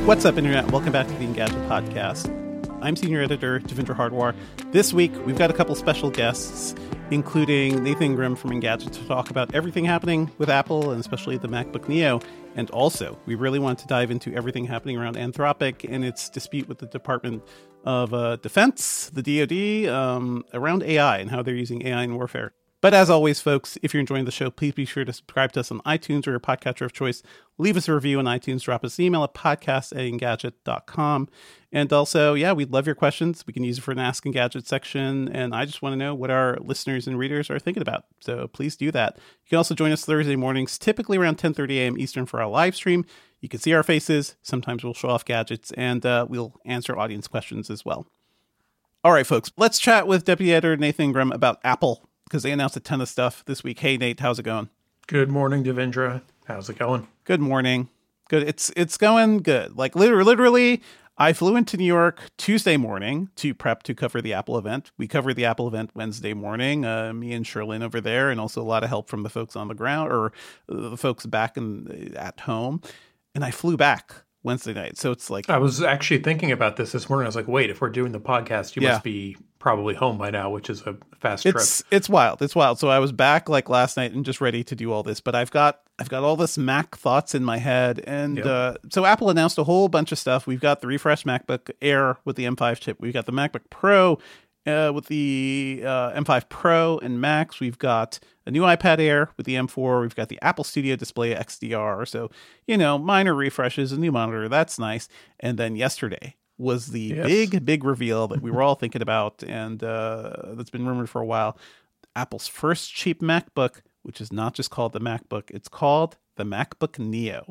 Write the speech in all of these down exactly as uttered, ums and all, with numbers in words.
What's up, Internet? Welcome back to the Engadget Podcast. I'm Senior Editor Devindra Hardwar. This week, we've got a couple special guests, including Nathan Ingram from Engadget to talk about everything happening with Apple, and especially the MacBook Neo. And also, we really want to dive into everything happening around Anthropic and its dispute with the Department of uh, Defense, the D O D, um, around A I and how they're using A I in warfare. But as always, folks, if you're enjoying the show, please be sure to subscribe to us on iTunes or your podcatcher of choice. Leave us a review on iTunes. Drop us an email at podcast at engadget dot com. And also, yeah, we'd love your questions. We can use it for an Ask Engadget section. And I just want to know what our listeners and readers are thinking about. So please do that. You can also join us Thursday mornings, typically around ten thirty a.m. Eastern for our live stream. You can see our faces. Sometimes we'll show off gadgets, and uh, we'll answer audience questions as well. All right, folks, let's chat with Deputy Editor Nathan Ingram about Apple, because they announced a ton of stuff this week. Hey, Nate, how's it going? Good morning, Devindra. How's it going? Good morning. Good. It's it's going good. Like literally, literally, I flew into New York Tuesday morning to prep to cover the Apple event. We covered the Apple event Wednesday morning, uh, me and Sherlyn over there, and also a lot of help from the folks on the ground, or the folks back in, at home. And I flew back Wednesday night. So it's like... I was actually thinking about this this morning. I was like, wait, if we're doing the podcast, you yeah. must be probably home by now, which is a fast trip. It's it's wild. It's wild. So I was back like last night and just ready to do all this. But I've got I've got all this Mac thoughts in my head. And yep. uh, so Apple announced a whole bunch of stuff. We've got the refreshed MacBook Air with the M five chip. We've got the MacBook Pro uh, with the uh, M five Pro and Max. We've got a new iPad Air with the M four. We've got the Apple Studio Display X D R. So, you know, minor refreshes, a new monitor. That's nice. And then yesterday was the yes. big, big reveal that we were all thinking about, and uh, that's been rumored for a while. Apple's first cheap MacBook, which is not just called the MacBook, it's called the MacBook Neo.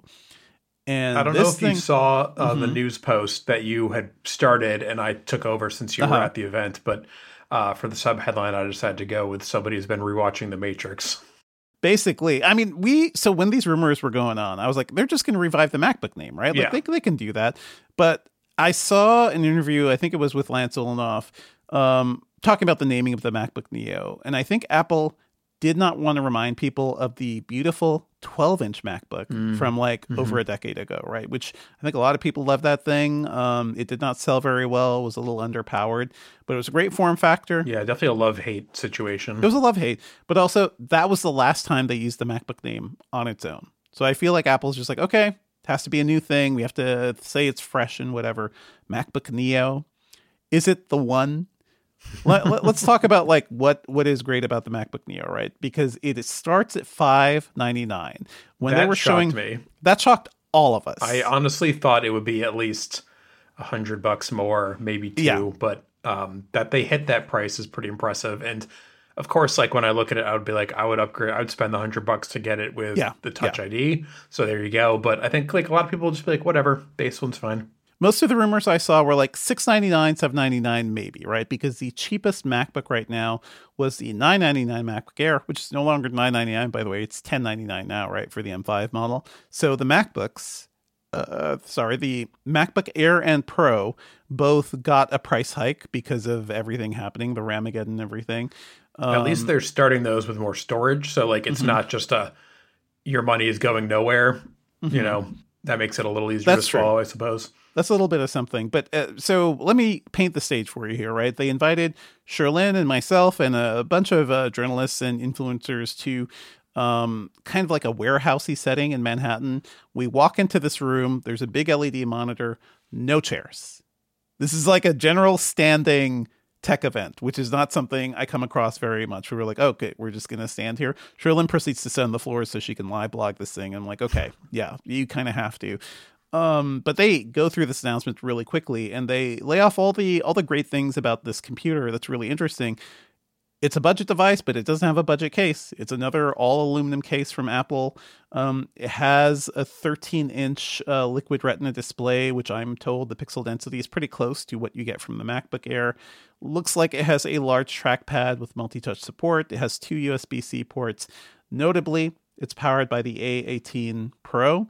And I don't know if thing, you saw uh, mm-hmm. the news post that you had started, and I took over since you uh-huh. were at the event, but uh, for the sub headline, I decided to go with somebody who's been rewatching The Matrix. Basically, I mean, we, so when these rumors were going on, I was like, they're just going to revive the MacBook name, right? Like yeah. they, they can do that. But I saw an interview, I think it was with Lance Ulanoff, um, talking about the naming of the MacBook Neo. And I think Apple did not want to remind people of the beautiful twelve-inch MacBook mm. from like mm-hmm. over a decade ago, right? Which I think a lot of people love that thing. Um, it did not sell very well, was a little underpowered, but it was a great form factor. Yeah, definitely a love-hate situation. It was a love-hate, but also that was the last time they used the MacBook name on its own. So I feel like Apple's just like, okay, it has to be a new thing. We have to say it's fresh and whatever. MacBook Neo. Is it the one? let, let, let's talk about like what, what is great about the MacBook Neo, right? Because it starts at five ninety-nine. When that they were showing me. That shocked all of us. I honestly thought it would be at least a hundred bucks more, maybe two, yeah. but um, that they hit that price is pretty impressive. And of course, like when I look at it, I would be like, I would upgrade. I would spend the hundred bucks to get it with yeah. the Touch yeah. I D. So there you go. But I think like a lot of people will just be like, whatever, base one's fine. Most of the rumors I saw were like six ninety-nine, seven ninety-nine, maybe, right? Because the cheapest MacBook right now was the nine ninety-nine MacBook Air, which is no longer nine ninety-nine, by the way. It's ten ninety-nine now, right, for the M five model. So the MacBooks, uh, sorry, the MacBook Air and Pro both got a price hike because of everything happening, the Ramageddon and everything. Um, At least they're starting those with more storage. So like it's mm-hmm. not just a, your money is going nowhere, mm-hmm. you know, that makes it a little easier That's to swallow, true. I suppose. That's a little bit of something. But uh, so let me paint the stage for you here, right? They invited Sherlyn and myself and a bunch of uh, journalists and influencers to um, kind of like a warehousey setting in Manhattan. We walk into this room. There's a big L E D monitor, no chairs. This is like a general standing tech event, which is not something I come across very much. We were like, okay, we're just going to stand here. Sherlyn proceeds to sit on the floor so she can live blog this thing. I'm like, okay, yeah, you kind of have to. Um, but they go through this announcement really quickly, and they lay off all the all the great things about this computer that's really interesting. It's a budget device, but it doesn't have a budget case. It's another all aluminum case from Apple. Um, it has a thirteen inch uh, liquid retina display, which I'm told the pixel density is pretty close to what you get from the MacBook Air. Looks like it has a large trackpad with multi-touch support. It has two U S B-C ports. Notably, it's powered by the A eighteen Pro.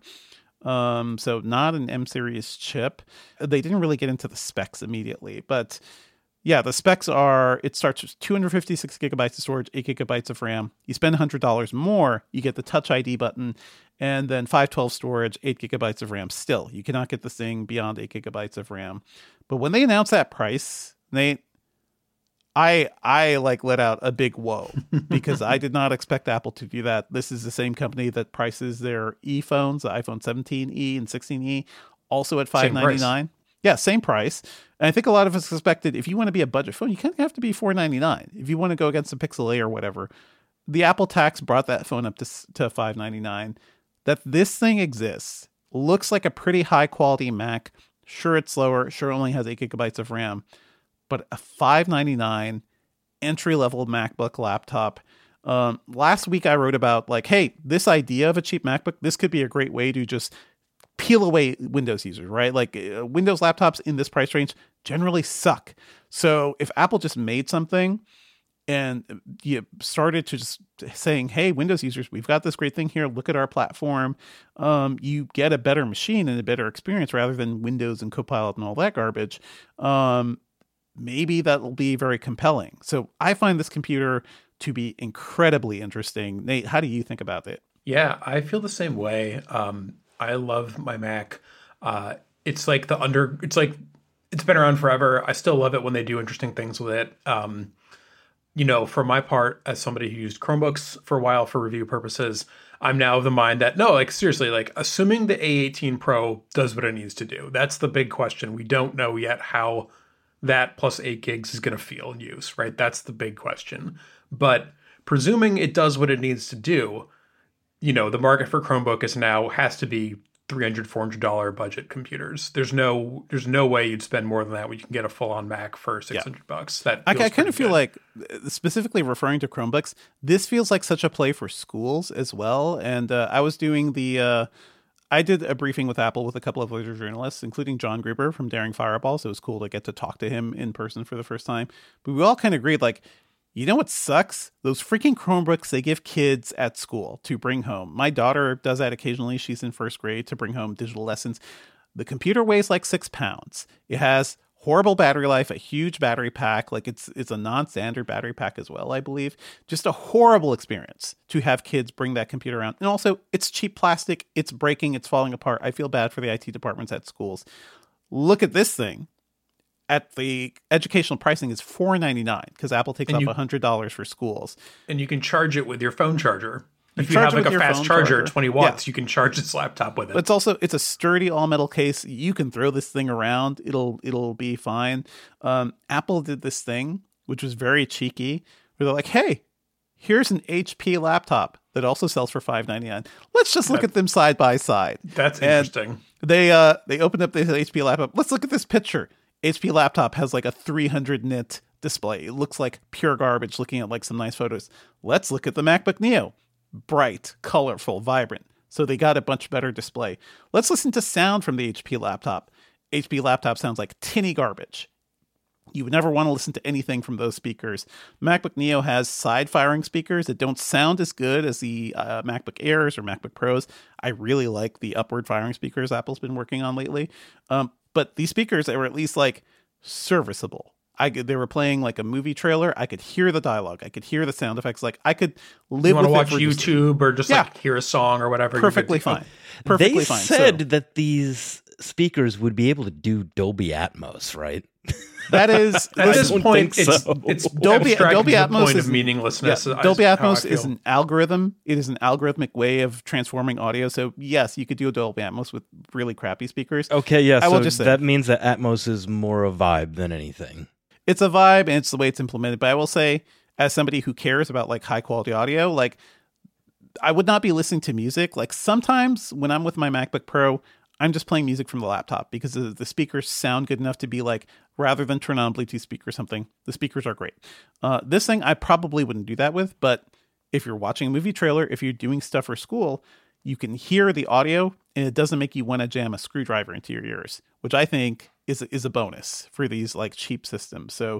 Um, so not an M series chip. They didn't really get into the specs immediately, but yeah, the specs are, it starts with two hundred fifty-six gigabytes of storage, eight gigabytes of RAM. You spend one hundred dollars more, you get the Touch I D button, and then five twelve storage, eight gigabytes of RAM. Still, you cannot get this thing beyond eight gigabytes of RAM. But when they announced that price, they, I, I like let out a big whoa because I did not expect Apple to do that. This is the same company that prices their E phones, the iPhone seventeen E and sixteen E, also at five ninety-nine. Yeah, same price. And I think a lot of us expected if you want to be a budget phone, you kind of have to be four ninety-nine. If you want to go against the Pixel A or whatever, the Apple tax brought that phone up to to five ninety-nine. That this thing exists, looks like a pretty high quality Mac. Sure, it's slower. Sure, only has eight gigabytes of RAM, but a five ninety-nine entry level MacBook laptop. Um, last week I wrote about like, hey, this idea of a cheap MacBook, this could be a great way to just peel away Windows users, right? Like uh, Windows laptops in this price range generally suck. So if Apple just made something and you started to just saying, hey, Windows users, we've got this great thing here. Look at our platform. Um, you get a better machine and a better experience rather than Windows and Copilot and all that garbage. Um, maybe that'll be very compelling. So I find this computer to be incredibly interesting. Nate, how do you think about it? Yeah, I feel the same way. Um, I love my Mac. Uh, it's like the under, it's like, it's been around forever. I still love it when they do interesting things with it. Um, you know, for my part, as somebody who used Chromebooks for a while for review purposes, I'm now of the mind that, no, like seriously, like assuming the A eighteen Pro does what it needs to do, that's the big question. We don't know yet how that plus eight gigs is going to feel in use, right? That's the big question. But presuming it does what it needs to do, you know, the market for Chromebook is now has to be three hundred dollars, four hundred dollars budget computers. There's no there's no way you'd spend more than that when you can get a full-on Mac for six hundred yeah. bucks. That I, I kind of feel good. Like, specifically referring to Chromebooks, this feels like such a play for schools as well. And uh, I was doing the, uh, I did a briefing with Apple with a couple of other journalists, including John Gruber from Daring Fireball. So it was cool to get to talk to him in person for the first time. But we all kind of agreed, like, you know what sucks? Those freaking Chromebooks they give kids at school to bring home. My daughter does that occasionally. She's in first grade to bring home digital lessons. The computer weighs like six pounds. It has horrible battery life, a huge battery pack. Like it's it's a non-standard battery pack as well, I believe. Just a horrible experience to have kids bring that computer around. And also, it's cheap plastic. It's breaking. It's falling apart. I feel bad for the I T departments at schools. Look at this thing. At the educational pricing is four ninety-nine because Apple takes and off you, one hundred dollars for schools. And you can charge it with your phone charger. If you, you have like a fast charger, charger, twenty watts, yeah. you can charge this laptop with it. But it's also, it's a sturdy all metal case. You can throw this thing around. It'll, it'll be fine. Um, Apple did this thing, which was very cheeky, where they're like, hey, here's an H P laptop that also sells for five ninety-nine. Let's just look that, at them side by side. That's and interesting. They, uh, they opened up this H P laptop. Let's look at this picture. H P laptop has like a three hundred nit display. It looks like pure garbage looking at like some nice photos. Let's look at the MacBook Neo. Bright, colorful, vibrant. So they got a much better display. Let's listen to sound from the H P laptop. H P laptop sounds like tinny garbage. You would never want to listen to anything from those speakers. MacBook Neo has side-firing speakers that don't sound as good as the uh, MacBook Airs or MacBook Pros. I really like the upward-firing speakers Apple's been working on lately. Um, But these speakers, they were at least like serviceable. I could, they were playing like a movie trailer. I could hear the dialogue. I could hear the sound effects. Like I could live. You want with to watch YouTube just, or just yeah. like hear a song or whatever. Perfectly fine. Perfectly they fine. said so, that these speakers would be able to do Dolby Atmos, right? That is at this point, it's, so. it's Dolby, Dolby Atmos point is of meaninglessness. Yeah, Dolby Atmos is an algorithm. It is an algorithmic way of transforming audio. So yes, you could do a Dolby Atmos with really crappy speakers. Okay, yeah. I so will just say, that means that Atmos is more a vibe than anything. It's a vibe, and it's the way it's implemented. But I will say, as somebody who cares about like high quality audio, like I would not be listening to music. Like sometimes when I'm with my MacBook Pro, I'm just playing music from the laptop because the, the speakers sound good enough to be like, rather than turn on a Bluetooth speaker or something, the speakers are great. Uh, this thing I probably wouldn't do that with, but if you're watching a movie trailer, if you're doing stuff for school, you can hear the audio and it doesn't make you want to jam a screwdriver into your ears, which I think is is a bonus for these like cheap systems. So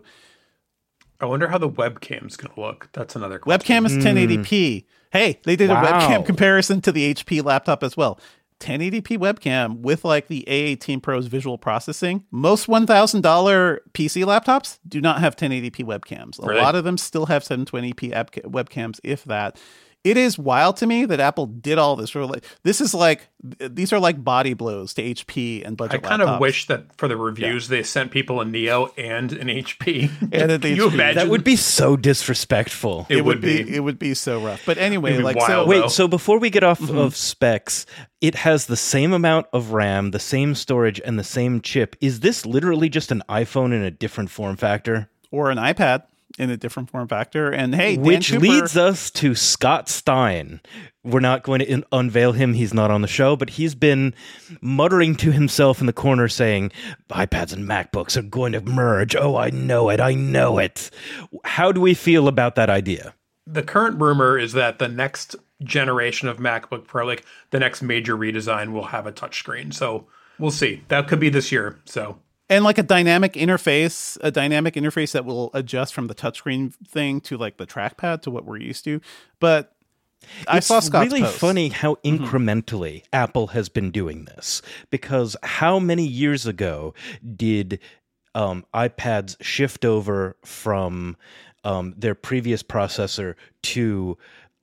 I wonder how the webcam's going to look. That's another question. Webcam is ten eighty p. Mm. Hey, they did wow. a webcam comparison to the H P laptop as well. ten eighty p webcam with like the A eighteen Pro's visual processing. Most one thousand dollars P C laptops do not have ten eighty p webcams. A really? lot of them still have seven twenty p webcams, if that. it is wild to me that Apple did all this. Really, this is like these are like body blows to H P and budget. I kind laptops. of wish that for the reviews yeah. they sent people a Neo and an H P. And an Can you H P. imagine? That would be so disrespectful. It, It, would would be. be. It would be so rough. But anyway, like wild, so. though. Wait, so before we get off Mm-hmm. of specs, it has the same amount of RAM, the same storage, and the same chip. Is this literally just an iPhone in a different form factor? Or an iPad in a different form factor. And hey, Dan Which Cooper, leads us to Scott Stein. We're not going to in- unveil him. He's not on the show, but he's been muttering to himself in the corner saying, iPads and MacBooks are going to merge. Oh, I know it. I know it. How do we feel about that idea? The current rumor is that the next generation of MacBook Pro, like the next major redesign, will have a touchscreen. So we'll see. That could be this year. So and like a dynamic interface, a dynamic interface that will adjust from the touchscreen thing to like the trackpad to what we're used to. But I it's saw Scott's really post. funny how incrementally mm-hmm. Apple has been doing this, because how many years ago did um, iPads shift over from um, their previous processor to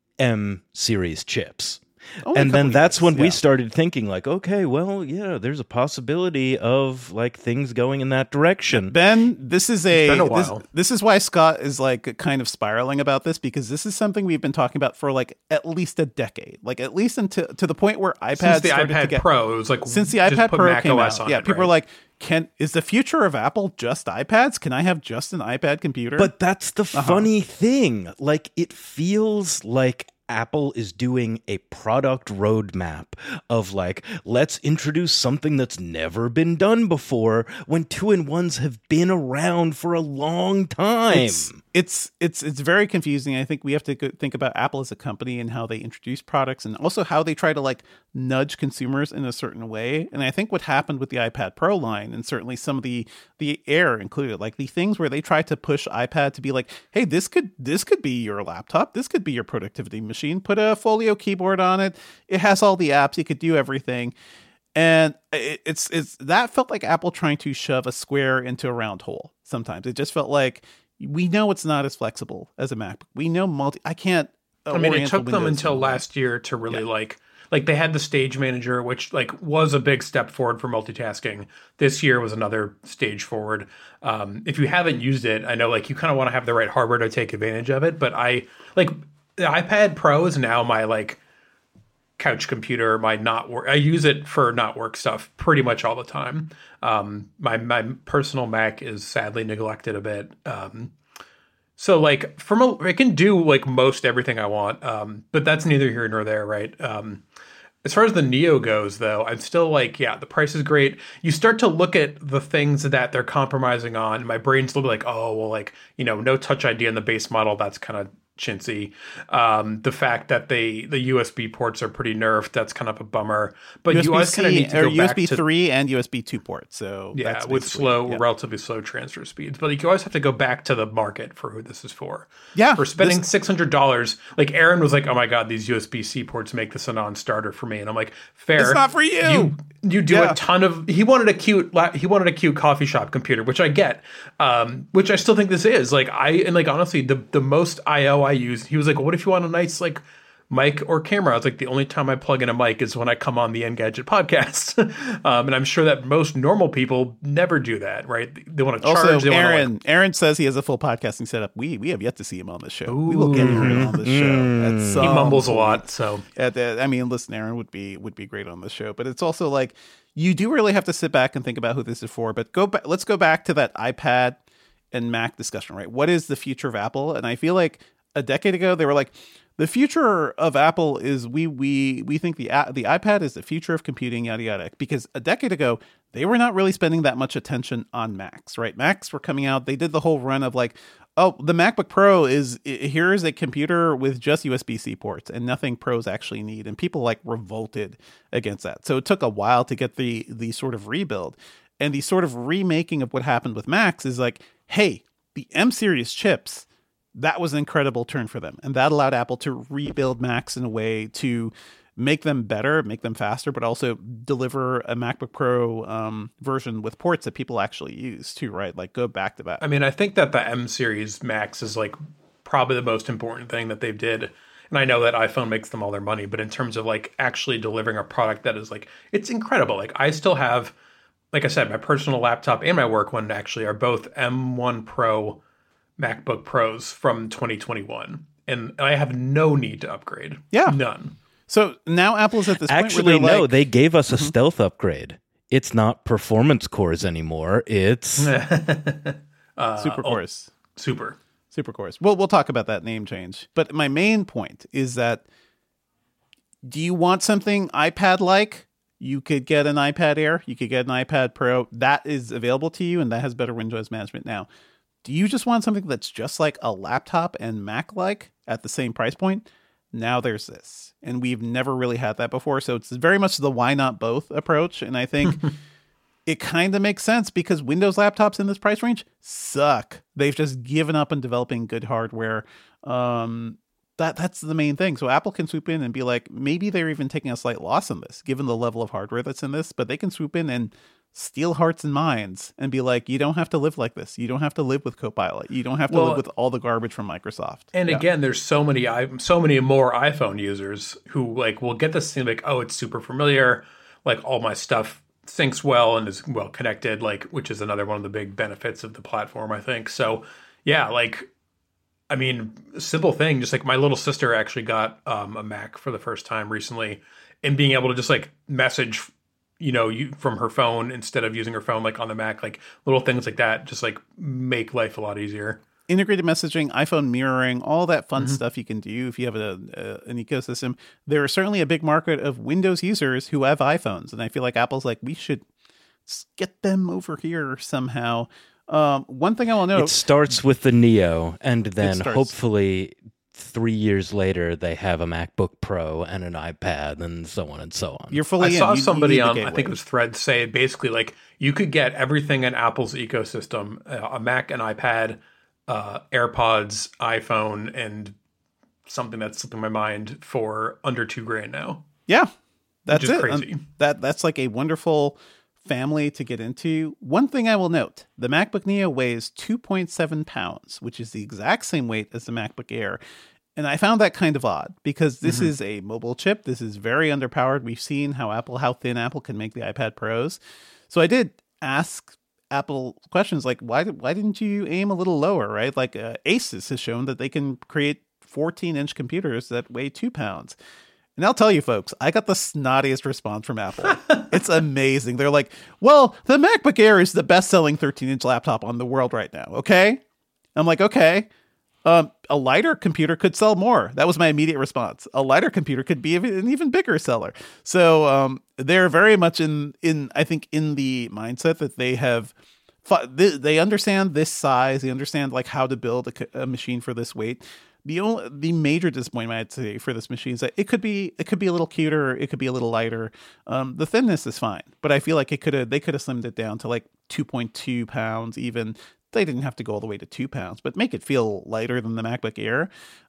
M series chips? Only and a then couple that's years, when we yeah. started thinking like, okay, well, yeah, there's a possibility of like things going in that direction. Ben, this is a, been a this, while. this is why Scott is like kind of spiraling about this, because this is something we've been talking about for like at least a decade, like at least until to the point where iPads since the started iPad to get, Pro, it was like since the just iPad put Pro Mac came O S out, on yeah, it, people right? are like, can is the future of Apple just iPads? Can I have just an iPad computer? But that's the Uh-huh. funny thing. Like, it feels like Apple is doing a product roadmap of like, let's introduce something that's never been done before, when two-in-ones have been around for a long time. It's, it's it's it's very confusing. I think we have to go think about Apple as a company and how they introduce products, and also how they try to like nudge consumers in a certain way. And I think what happened with the iPad Pro line, and certainly some of the the Air included, like the things where they tried to push iPad to be like, hey, this could this could be your laptop, this could be your productivity machine. Put a Folio keyboard on it. It has all the apps. You could do everything. And it, it's it's that felt like Apple trying to shove a square into a round hole. Sometimes it just felt like, we know it's not as flexible as a MacBook. We know multi. I can't. Uh, I mean, it orient the took them windows until in a way. last year to really Yeah. like, like they had the Stage Manager, which like was a big step forward for multitasking. This year was another stage forward. Um, if you haven't used it, I know like you kind of want to have the right hardware to take advantage of it. But I like the iPad Pro is now my like couch computer, my not work. I use it for not work stuff pretty much all the time. Um, my my personal Mac is sadly neglected a bit. Um, so like from a, I can do like most everything I want, um, but that's neither here nor there, right? Um, as far as the Neo goes, though, I'm still like, yeah, the price is great. You start to look at the things that they're compromising on, and my brain's a little bit like, oh, well, like, you know, no Touch I D in the base model, that's kind of chintzy. Um, the fact that they the U S B ports are pretty nerfed, that's kind of a bummer. But you always kind of need to or go U S B back to three and U S B two ports. So yeah, that's with basically- slow, yeah. relatively slow transfer speeds. But like, you always have to go back to the market for who this is for. Yeah, For spending this- six hundred dollars, like Aaron was like, oh my God, these U S B C ports make this a non-starter for me. And I'm like, fair. It's not for you. You, you do Yeah. a ton of, he wanted a cute, la- he wanted a cute coffee shop computer, which I get, um, which I still think this is. Like I, and like honestly, the, the most I O I use, he was like, what if you want a nice like mic or camera? I was like, the only time I plug in a mic is when I come on the Engadget podcast. um, and I'm sure that most normal people never do that, right? They want to charge. Also, they wanna, Aaron like, Aaron says he has a full podcasting setup. We we have yet to see him on the show. We will get Aaron on the show. At he some mumbles a point. lot. So At the, I mean, listen, Aaron would be would be great on the show, but it's also like you do really have to sit back and think about who this is for. But go back. Let's go back to that iPad and Mac discussion, right? What is the future of Apple? And I feel like a decade ago they were like, the future of Apple is we we we think the the iPad is the future of computing, yada yada. Because a decade ago they were not really spending that much attention on Macs, right? Macs were coming out. They did the whole run of like, oh, the MacBook Pro is here is a computer with just U S B C ports and nothing pros actually need, and people like revolted against that. So it took a while to get the the sort of rebuild, and the sort of remaking of what happened with Macs is like, hey, the M series chips. That was an incredible turn for them. And that allowed Apple to rebuild Macs in a way to make them better, make them faster, but also deliver a MacBook Pro um, version with ports that people actually use too, right? Like go back to back. I mean, I think that the M series Max is like probably the most important thing that they've did. And I know that iPhone makes them all their money, but in terms of like actually delivering a product that is like, it's incredible. Like I still have, like I said, my personal laptop and my work one actually are both M one Pro MacBook Pros from twenty twenty-one. And I have no need to upgrade. Yeah. None. So now Apple's at this Actually, point where no, like, they gave us a mm-hmm. stealth upgrade. It's not performance cores anymore. It's uh, super cores. Oh, super. Super cores. Well, we'll talk about that name change. But my main point is that do you want something iPad-like? You could get an iPad Air. You could get an iPad Pro. That is available to you, and that has better Windows management now. Do you just want something that's just like a laptop and Mac-like at the same price point? Now there's this. And we've never really had that before. So it's very much the why not both approach. And I think it kind of makes sense because Windows laptops in this price range suck. They've just given up on developing good hardware. Um, that That's the main thing. So Apple can swoop in and be like, maybe they're even taking a slight loss on this, given the level of hardware that's in this. But they can swoop in and steal hearts and minds and be like, you don't have to live like this. You don't have to live with Copilot. You don't have to well, live with all the garbage from Microsoft. And yeah. again, there's so many, so many more iPhone users who like will get this thing like, oh, it's super familiar. Like all my stuff syncs well and is well connected, like, which is another one of the big benefits of the platform, I think. So yeah, like, I mean, simple thing, just like my little sister actually got um, a Mac for the first time recently, and being able to just like message you know, you from her phone instead of using her phone like on the Mac, like little things like that, just like make life a lot easier. Integrated messaging, iPhone mirroring, all that fun mm-hmm. stuff you can do if you have a, a an ecosystem. There is certainly a big market of Windows users who have iPhones, and I feel like Apple's like, we should get them over here somehow. Um, one thing I will note: it starts with the Neo, and then hopefully three years later, they have a MacBook Pro and an iPad and so on and so on. You're fully I in. saw you, somebody you on, I think it was Threads, say basically like you could get everything in Apple's ecosystem, uh, a Mac, an iPad, uh, AirPods, iPhone, and something that's slipping my mind for under two grand now. Yeah, that's which is it. crazy. Um, that That's like a wonderful family to get into. One thing I will note, the MacBook Neo weighs two point seven pounds, which is the exact same weight as the MacBook Air. And I found that kind of odd because this mm-hmm. is a mobile chip. This is very underpowered. We've seen how Apple, how thin Apple can make the iPad Pros. So I did ask Apple questions like, why, why didn't you aim a little lower, right? Like uh, Asus has shown that they can create fourteen inch computers that weigh two pounds. And I'll tell you, folks, I got the snottiest response from Apple. It's amazing. They're like, well, the MacBook Air is the best-selling thirteen inch laptop on the world right now, okay? I'm like, okay. Um, a lighter computer could sell more. That was my immediate response. A lighter computer could be an even bigger seller. So um, they're very much in, in, I think, in the mindset that they have, they understand this size. They understand like how to build a, a machine for this weight. The only, the major disappointment I'd say for this machine is that it could be, it could be a little cuter. It could be a little lighter. Um, the thinness is fine, but I feel like it could have, they could have slimmed it down to like two point two pounds even. They didn't have to go all the way to two pounds, but make it feel lighter than the MacBook Air.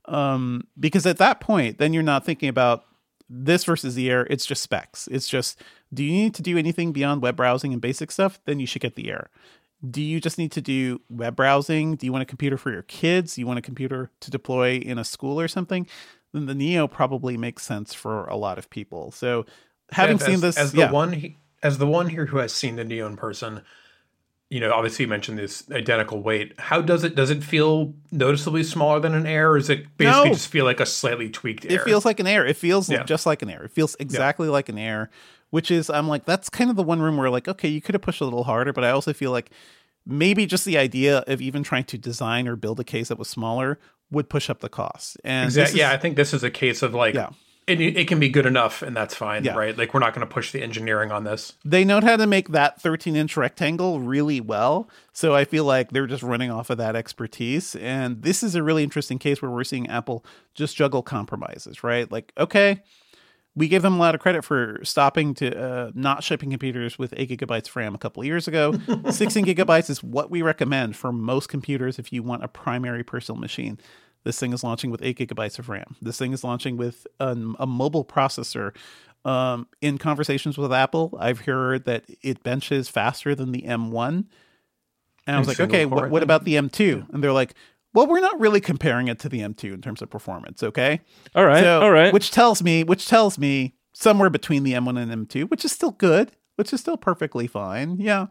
Um, because at that point, then you're not thinking about this versus the Air. It's just specs. It's just, do you need to do anything beyond web browsing and basic stuff? Then you should get the Air. Do you just need to do web browsing? Do you want a computer for your kids? Do you want a computer to deploy in a school or something? Then the Neo probably makes sense for a lot of people. So having yeah, seen as, this, as the yeah. one, he, as the one here who has seen the Neo in person, you know, obviously you mentioned this identical weight. How does it, does it feel noticeably smaller than an Air? Or is it basically no. just feel like a slightly tweaked Air? It feels like an Air. It feels yeah. just like an Air. It feels exactly yeah. like an Air, which is, I'm like, that's kind of the one room where like, okay, you could have pushed a little harder, but I also feel like maybe just the idea of even trying to design or build a case that was smaller would push up the cost. And exactly. Is, yeah, I think this is a case of like, yeah. It, it can be good enough, and that's fine, yeah. right? Like, we're not going to push the engineering on this. They know how to make that thirteen inch rectangle really well, so I feel like they're just running off of that expertise. And this is a really interesting case where we're seeing Apple just juggle compromises, right? Like, okay, we gave them a lot of credit for stopping to uh, not shipping computers with eight gigabytes of RAM a couple of years ago. sixteen gigabytes is what we recommend for most computers if you want a primary personal machine. This thing is launching with eight gigabytes of RAM. This thing is launching with a, a mobile processor. Um, in conversations with Apple, I've heard that it benches faster than the M one. And I was like, okay, what, what about the M two? And they're like, Well, we're not really comparing it to the M two in terms of performance, okay? All right, so, all right. Which tells me, which tells me somewhere between the M one and M two, which is still good, which is still perfectly fine. Yeah.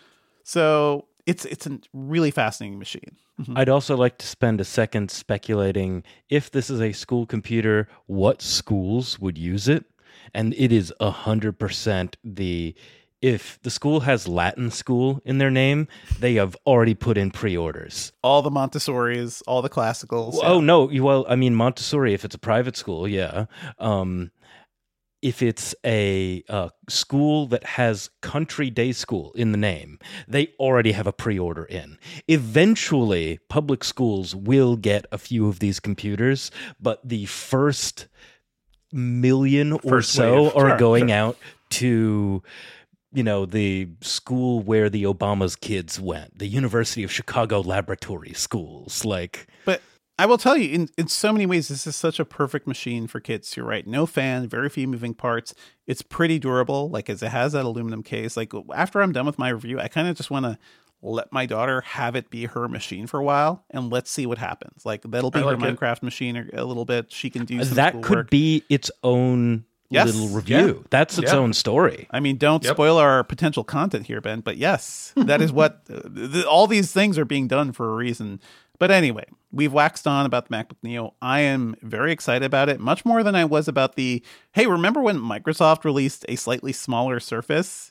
So it's it's a really fascinating machine. Mm-hmm. I'd also like to spend a second speculating if this is a school computer, what schools would use it? And it is one hundred percent the... If the school has Latin school in their name, they have already put in pre-orders. All the Montessoris, all the classicals. Yeah. Oh, no. Well, I mean, Montessori, if it's a private school, yeah. Um, if it's a uh, school that has country day school in the name, they already have a pre-order in. Eventually, public schools will get a few of these computers, but the first million or first so wave. are sure, going sure. out to... you know, the school where the Obama's kids went, the University of Chicago laboratory schools. Like, but I will tell you, in, in so many ways, this is such a perfect machine for kids. You're right. No fan, very few moving parts. It's pretty durable, like as it has that aluminum case. Like after I'm done with my review, I kind of just want to let my daughter have it be her machine for a while and let's see what happens. Like that'll be like her it. Minecraft machine a little bit. She can do some that could work. be its own Yes. little review. Yeah. That's its yeah. own story. I mean, don't yep. spoil our potential content here, Ben, but yes, that is what uh, th- all these things are being done for a reason. But anyway, we've waxed on about the MacBook Neo. I am very excited about it, much more than I was about the, hey, remember when Microsoft released a slightly smaller Surface?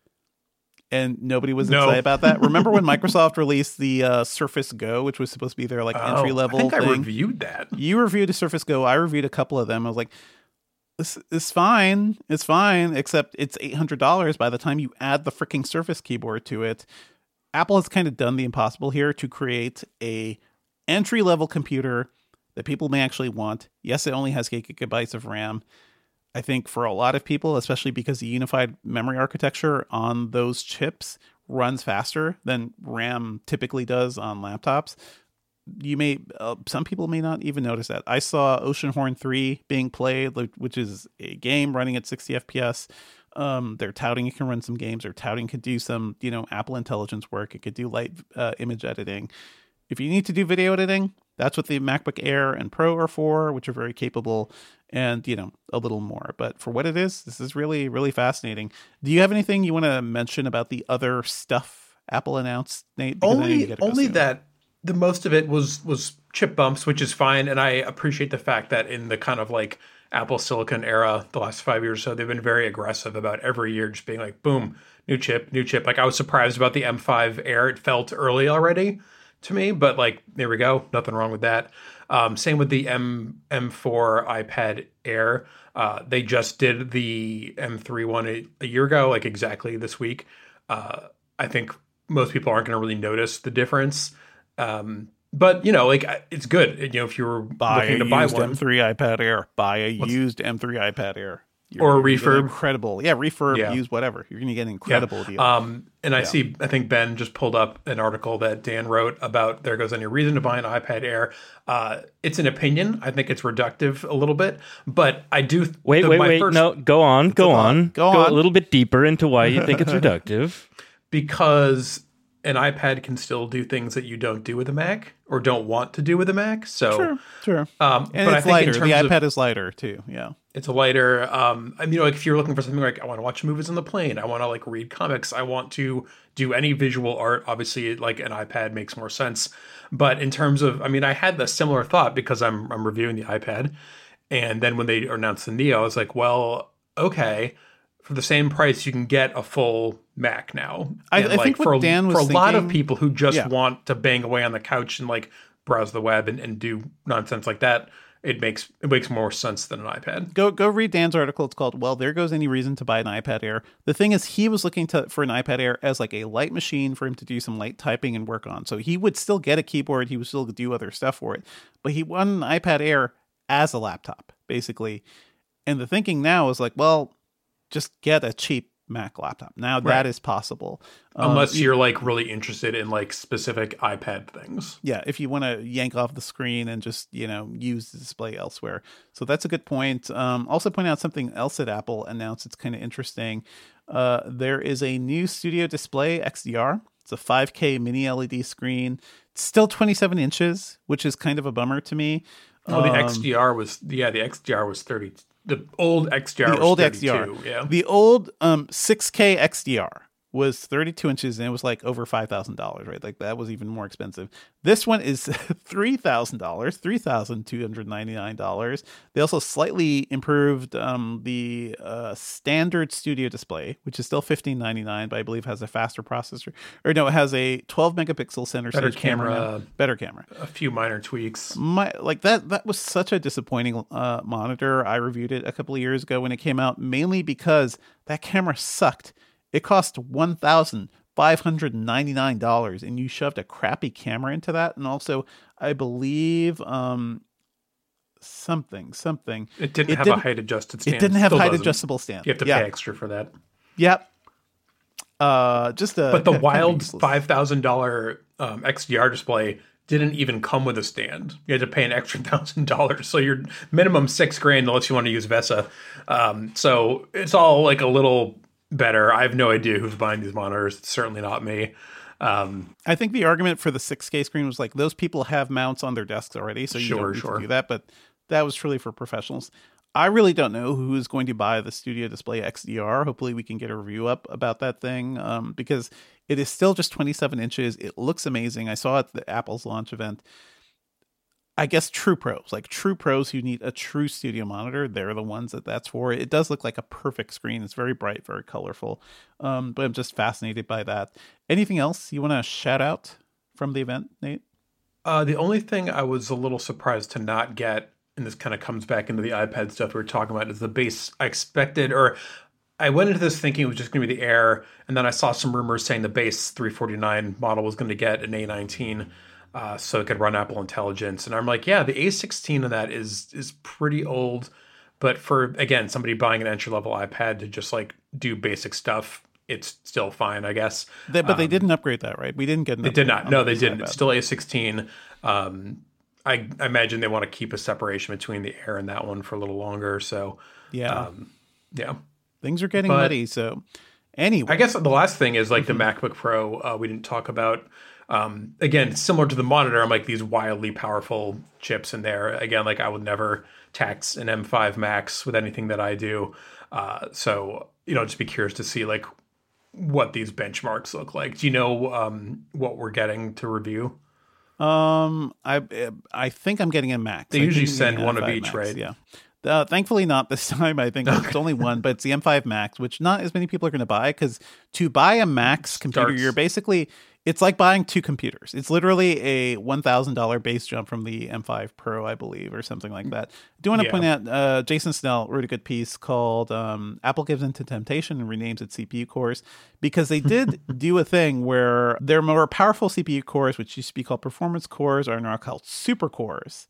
And nobody was no. excited about that. Remember when Microsoft released the uh, Surface Go, which was supposed to be their like oh, entry level I think thing? I reviewed that. You reviewed a Surface Go. I reviewed a couple of them. I was like, This is fine. It's fine, except it's eight hundred dollars by the time you add the freaking Surface keyboard to it. Apple has kind of done the impossible here to create a entry-level computer that people may actually want. Yes, it only has eight gigabytes of RAM. I think for a lot of people, especially because the unified memory architecture on those chips runs faster than RAM typically does on laptops. You may, uh, some people may not even notice that. I saw Oceanhorn three being played, which is a game running at sixty F P S. Um, they're touting it can run some games. They're touting it could do some, you know, Apple Intelligence work. It could do light uh, image editing. If you need to do video editing, that's what the MacBook Air and Pro are for, which are very capable, and, you know, a little more. But for what it is, this is really, really fascinating. Do you have anything you want to mention about the other stuff Apple announced, Nate? Because only only that the most of it was was chip bumps, which is fine. And I appreciate the fact that in the kind of like Apple Silicon era, the last five years or so, they've been very aggressive about every year just being like, boom, new chip, new chip. Like I was surprised about the M five Air. It felt early already to me, but like, there we go. Nothing wrong with that. Um, same with the M M4 iPad Air. Uh, they just did the M three one a, a year ago, like exactly this week. Uh, I think most people aren't going to really notice the difference. Um, but you know, like it's good. You know, if you were buy looking to a buy used one, M three iPad Air, buy a What's, used M three iPad Air. You're, or a refurb, incredible, yeah, refurb, yeah. use whatever. You're going to get an incredible yeah. deal. Um, and I yeah. see, I think Ben just pulled up an article that Dan wrote about there goes any reason to buy an iPad Air. Uh, it's an opinion. I think it's reductive a little bit, but I do. Th- wait, the, wait, wait. First, no, go on, go on, go on. Go a little bit deeper into why you think it's reductive. Because an iPad can still do things that you don't do with a Mac or don't want to do with a Mac. So, sure, sure. Um, and but it's I think lighter. in The terms iPad of, is lighter too. Yeah, it's a lighter. Um, I mean, you know, like if you're looking for something like I want to watch movies on the plane, I want to like read comics, I want to do any visual art. Obviously, like an iPad makes more sense. But in terms of, I mean, I had the similar thought because I'm I'm reviewing the iPad, and then when they announced the Neo, I was like, well, okay. For the same price, you can get a full Mac now. I, and I like think what for a, Dan was for a thinking, lot of people who just yeah. want to bang away on the couch and like browse the web and, and do nonsense like that, it makes it makes more sense than an iPad. Go go read Dan's article. It's called "Well, There Goes Any Reason to Buy an iPad Air." The thing is, he was looking to for an iPad Air as like a light machine for him to do some light typing and work on. So he would still get a keyboard. He would still do other stuff for it, but he wanted an iPad Air as a laptop, basically. And the thinking now is like, well, just get a cheap Mac laptop. Now right. that is possible. Unless um, you're like really interested in like specific iPad things. Yeah. If you want to yank off the screen and just, you know, use the display elsewhere. So that's a good point. Um, also point out something else that Apple announced. It's kind of interesting. Uh, there is a new Studio Display X D R It's a five K mini L E D screen. It's still twenty-seven inches, which is kind of a bummer to me. Oh, the Um, X D R was yeah, the X D R was thirty. The old X D R the was old thirty-two. X D R. Yeah, The old um six K X D R was thirty-two inches, and it was like over five thousand dollars, right? Like that was even more expensive. This one is three thousand dollars, three thousand two hundred ninety-nine dollars. They also slightly improved um, the uh, standard studio display, which is still fifteen ninety-nine, but I believe has a faster processor. Or no, it has a twelve megapixel center Better stage camera. camera. now. Better camera. a few minor tweaks. My like that that was such a disappointing uh, monitor. I reviewed it a couple of years ago when it came out, mainly because that camera sucked. It cost one thousand five hundred ninety-nine dollars, and you shoved a crappy camera into that, and also I believe um something something. It didn't It have didn't- a height adjusted stand. It didn't have Still height doesn't. adjustable stand. You have to yeah. pay extra for that. Yep. Uh, just a But the kind of wild useless- five thousand dollar um, X D R display didn't even come with a stand. You had to pay an extra thousand dollars. So your minimum six grand unless you want to use VESA. Um, so it's all like a little better. I have no idea who's buying these monitors. It's certainly not me. Um, I think the argument for the six K screen was like those people have mounts on their desks already, so you Sure, don't need sure. to do that. But that was truly for professionals. I really don't know who is going to buy the Studio Display X D R. Hopefully, we can get a review up about that thing um, because it is still just twenty-seven inches. It looks amazing. I saw it at the Apple's launch event. I guess true pros, like true pros who need a true studio monitor, they're the ones that that's for. It does look like a perfect screen. It's very bright, very colorful. Um, but I'm just fascinated by that. Anything else you want to shout out from the event, Nate? uh, the only thing I was a little surprised to not get, and this kind of comes back into the iPad stuff we were talking about, is the base. I expected, or I went into this thinking it was just going to be the Air, and then I saw some rumors saying the base three forty-nine model was going to get an A nineteen. Uh, so it could run Apple Intelligence. And I'm like, yeah, the A sixteen of that is is pretty old. But for, again, somebody buying an entry-level iPad to just like do basic stuff, it's still fine, I guess. They, but they Um, didn't upgrade that, right? We didn't get an They did upgrade not. on No, the they base didn't. iPad. It's still A sixteen. Um, I, I imagine they want to keep a separation between the Air and that one for a little longer. So, Yeah. um, yeah. Things are getting but- muddy. So anyway, I guess the last thing is like Mm-hmm. the MacBook Pro. Uh, we didn't talk about. Um, again, similar to the monitor, I'm like these wildly powerful chips in there. Again, like I would never tax an M five Max with anything that I do. Uh, so you know, just be curious to see like what these benchmarks look like. Do you know um, what we're getting to review? Um, I I think I'm getting a Max. They I think usually I'm getting send an one of M five each, Max, right? Yeah. Uh, thankfully, not this time. I think it's only one, but it's the M five Max, which not as many people are going to buy because to buy a Max computer, Starts- you're basically it's like buying two computers. It's literally a one thousand dollars base jump from the M five Pro, I believe, or something like that. I do want to Yeah. point out uh, Jason Snell wrote a good piece called um, Apple Gives Into Temptation and Renames Its C P U Cores because they did do a thing where their more powerful C P U cores, which used to be called performance cores, are now called super cores.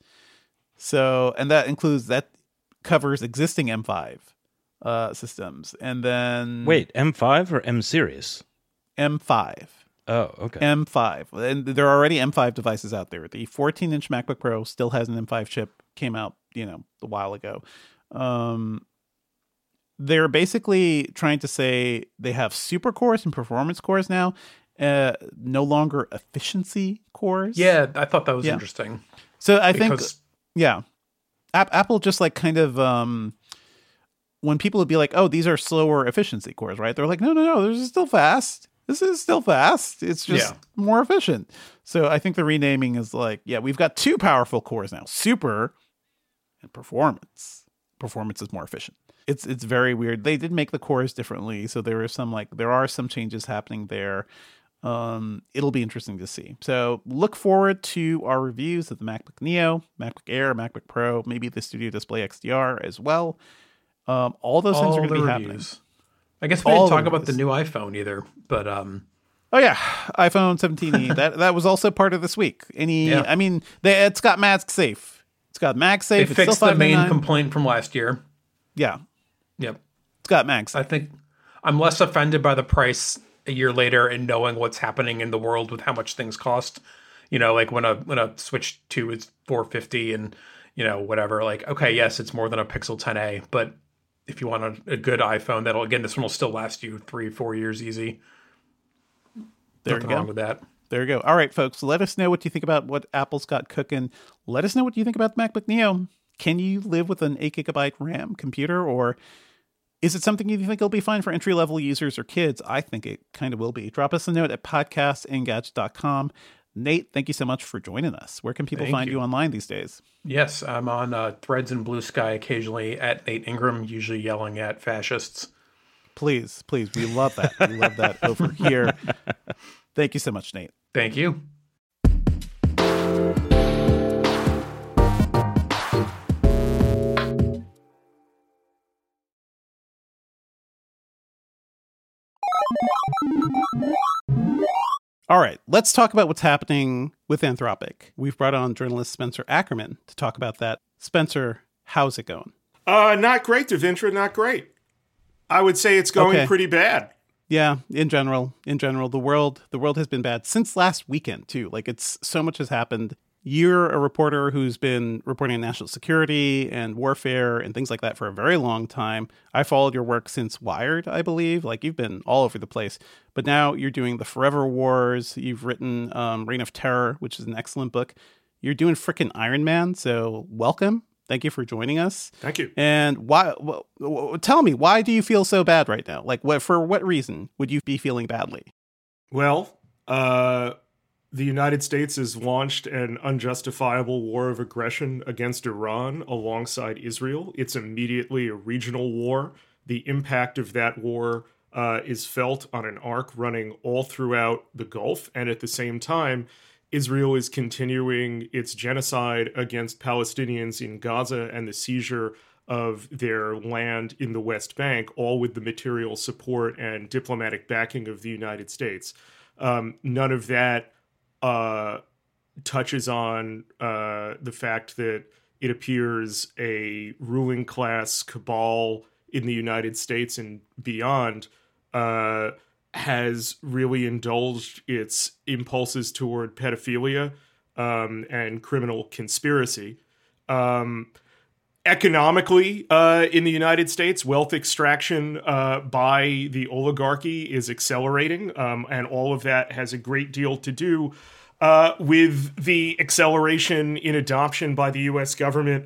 So, and that includes that covers existing M five uh, systems. And then Wait, M five or M series? M five. Oh, okay. M five. And there are already M five devices out there. The fourteen inch MacBook Pro still has an M five chip, came out, you know, a while ago. Um, they're basically trying to say they have super cores and performance cores now, uh, no longer efficiency cores. Yeah, I thought that was Yeah. interesting. So I think, Because yeah, App- Apple just like kind of, um, when people would be like, oh, these are slower efficiency cores, right? They're like, no, no, no, this is still fast. This is still fast. It's just Yeah. more efficient. So I think the renaming is like, yeah, we've got two powerful cores now, super and performance. Performance is more efficient. It's it's very weird. They did make the cores differently, so there are some like there are some changes happening there. Um, it'll be interesting to see. So look forward to our reviews of the MacBook Neo, MacBook Air, MacBook Pro, maybe the Studio Display X D R as well. Um, all those things all are the going to be happening. reviews. I guess we All didn't the talk about the reviews. new iPhone either, but um, Oh yeah, iPhone seventeen e. that that was also part of this week. Any, Yeah. I mean, they, it's got MagSafe. It's got they MagSafe. It's fixed still the main five ninety-nine. complaint from last year. Yeah, Yep. it's got MagSafe. I think I'm less offended by the price a year later and knowing what's happening in the world with how much things cost. You know, like when a when a Switch two is four fifty and you know whatever. Like, okay, yes, it's more than a Pixel ten a, but if you want a, a good iPhone, that'll again, this one will still last you three, four years easy. There Nothing you go. wrong with that. There you go. All right, folks, let us know what you think about what Apple's got cooking. Let us know what you think about the MacBook Neo. Can you live with an eight gigabyte RAM computer, or is it something you think will be fine for entry-level users or kids? I think it kind of will be. Drop us a note at podcast engadget dot com. Nate, thank you so much for joining us. Where can people Thank find you. you online these days? Yes, I'm on uh, Threads and Blue Sky occasionally at Nate Ingram, usually yelling at fascists. Please, please. We love that. We love that over here. Thank you so much, Nate. Thank you. All right, let's talk about what's happening with Anthropic. We've brought on journalist Spencer Ackerman to talk about that. Spencer, how's it going? Uh, not great, Devindra, not great. I would say it's going Okay. pretty bad. Yeah, in general, in general, the world, the world has been bad since last weekend too. Like it's so much has happened. You're a reporter who's been reporting on national security and warfare and things like that for a very long time. I followed your work since Wired, I believe. Like you've been all over the place. But now you're doing the Forever Wars. You've written um, Reign of Terror, which is an excellent book. You're doing frickin' Iron Man. So welcome. Thank you for joining us. Thank you. And why? W- w- tell me, why do you feel so bad right now? Like, what for? What reason would you be feeling badly? Well, uh, the United States has launched an unjustifiable war of aggression against Iran alongside Israel. It's immediately a regional war. The impact of that war uh, is felt on an arc running all throughout the Gulf. And at the same time, Israel is continuing its genocide against Palestinians in Gaza and the seizure of their land in the West Bank, all with the material support and diplomatic backing of the United States. Um, none of that uh, touches on uh, the fact that it appears a ruling class cabal in the United States and beyond uh, has really indulged its impulses toward pedophilia um, and criminal conspiracy. Um, economically, uh, in the United States, wealth extraction uh, by the oligarchy is accelerating, um, and all of that has a great deal to do uh, with the acceleration in adoption by the U S government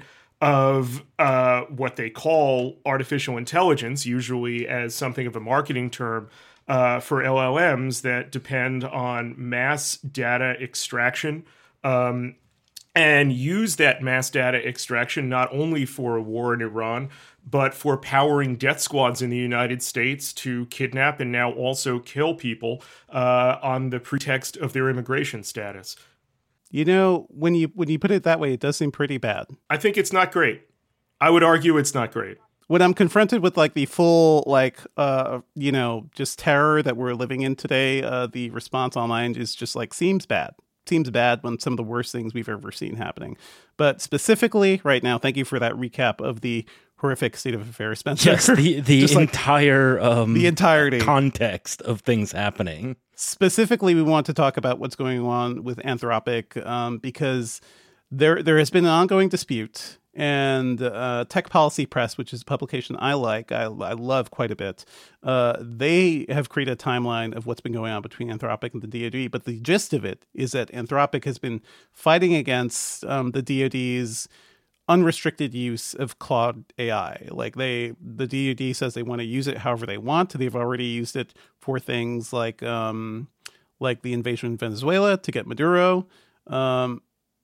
of uh, what they call artificial intelligence, usually as something of a marketing term, Uh, for L L Ms that depend on mass data extraction um, and use that mass data extraction not only for a war in Iran, but for powering death squads in the United States to kidnap and now also kill people uh, on the pretext of their immigration status. You know, when you when you put it that way, it does seem pretty bad. I think it's not great. I would argue it's not great. When I'm confronted with like the full, like, uh, you know, just terror that we're living in today, uh, the response online is just like, seems bad. Seems bad when some of the worst things we've ever seen happening. But specifically right now, thank you for that recap of the horrific state of affairs, Spencer. Yes, the, the Just, like, entire um, the entirety. context of things happening. Specifically, we want to talk about what's going on with Anthropic um, because there there has been an ongoing dispute. And uh, Tech Policy Press, which is a publication I like, I, I love quite a bit, uh, they have created a timeline of what's been going on between Anthropic and the D O D. But the gist of it is that Anthropic has been fighting against um, the D O D's unrestricted use of Claude A I. Like they, the D O D says they want to use it however they want. They've already used it for things like um, like the invasion of Venezuela to get Maduro. Um,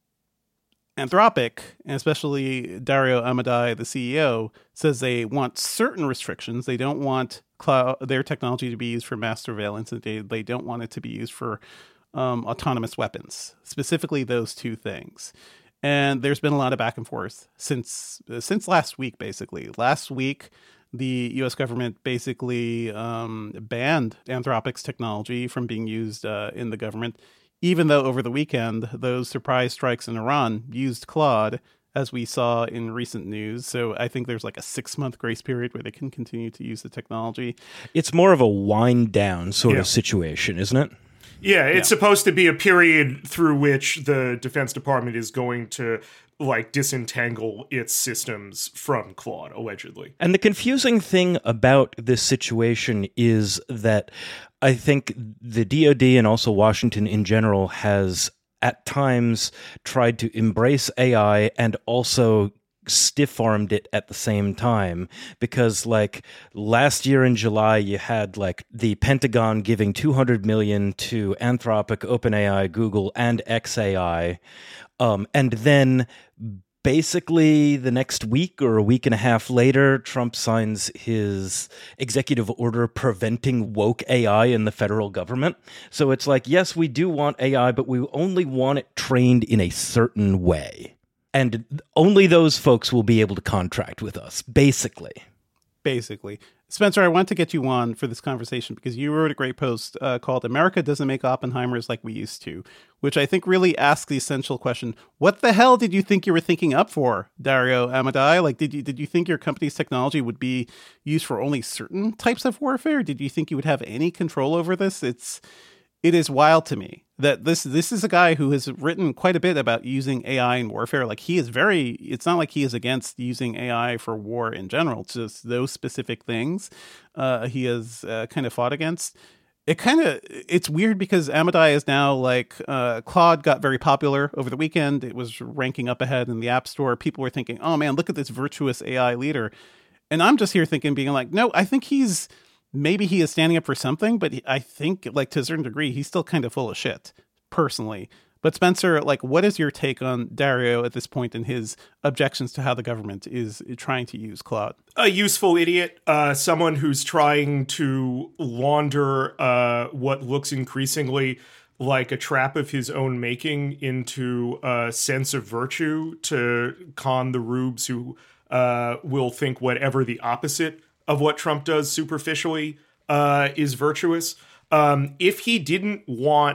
Anthropic, and especially Dario Amodei, the C E O, says they want certain restrictions. They don't want cloud, their technology to be used for mass surveillance, and they, they don't want it to be used for um, autonomous weapons, specifically those two things. And there's been a lot of back and forth since uh, since last week, basically. Last week, the U S government basically um, banned Anthropic's technology from being used uh, in the government, even though over the weekend, those surprise strikes in Iran used Claude, as we saw in recent news. So I think there's like a six-month grace period where they can continue to use the technology. It's more of a wind down sort Yeah. of situation, isn't it? Yeah, it's Yeah. supposed to be a period through which the Defense Department is going to like disentangle its systems from Claude, allegedly. And the confusing thing about this situation is that I think the D O D and also Washington in general has at times tried to embrace A I and also stiff-armed it at the same time, because like last year in July you had like the Pentagon giving two hundred million to Anthropic, OpenAI, Google, and X A I, um, and then basically the next week or a week and a half later, Trump signs his executive order preventing woke A I in the federal government. So it's like, yes, we do want A I, but we only want it trained in a certain way. And only those folks will be able to contract with us, basically. Basically. Spencer, I want to get you on for this conversation because you wrote a great post uh, called America Doesn't Make Oppenheimers Like We Used To, which I think really asks the essential question, what the hell did you think you were thinking up for, Dario Amodei? Like, did you did you think your company's technology would be used for only certain types of warfare? Did you think you would have any control over this? It's It is wild to me that this this is a guy who has written quite a bit about using A I in warfare. Like he is very, it's not like he is against using A I for war in general. It's just those specific things uh, he has uh, kind of fought against. It kind of, it's weird because Amodei is now like, uh, Claude got very popular over the weekend. It was ranking up ahead in the App Store. People were thinking, oh man, look at this virtuous A I leader. And I'm just here thinking, being like, no, I think he's, maybe he is standing up for something, but I think, like, to a certain degree, he's still kind of full of shit, personally. But Spencer, like, what is your take on Dario at this point and his objections to how the government is trying to use Claude? A useful idiot, uh, someone who's trying to launder uh, what looks increasingly like a trap of his own making into a sense of virtue to con the rubes who uh, will think whatever the opposite of what Trump does superficially uh, is virtuous. Um, if he didn't want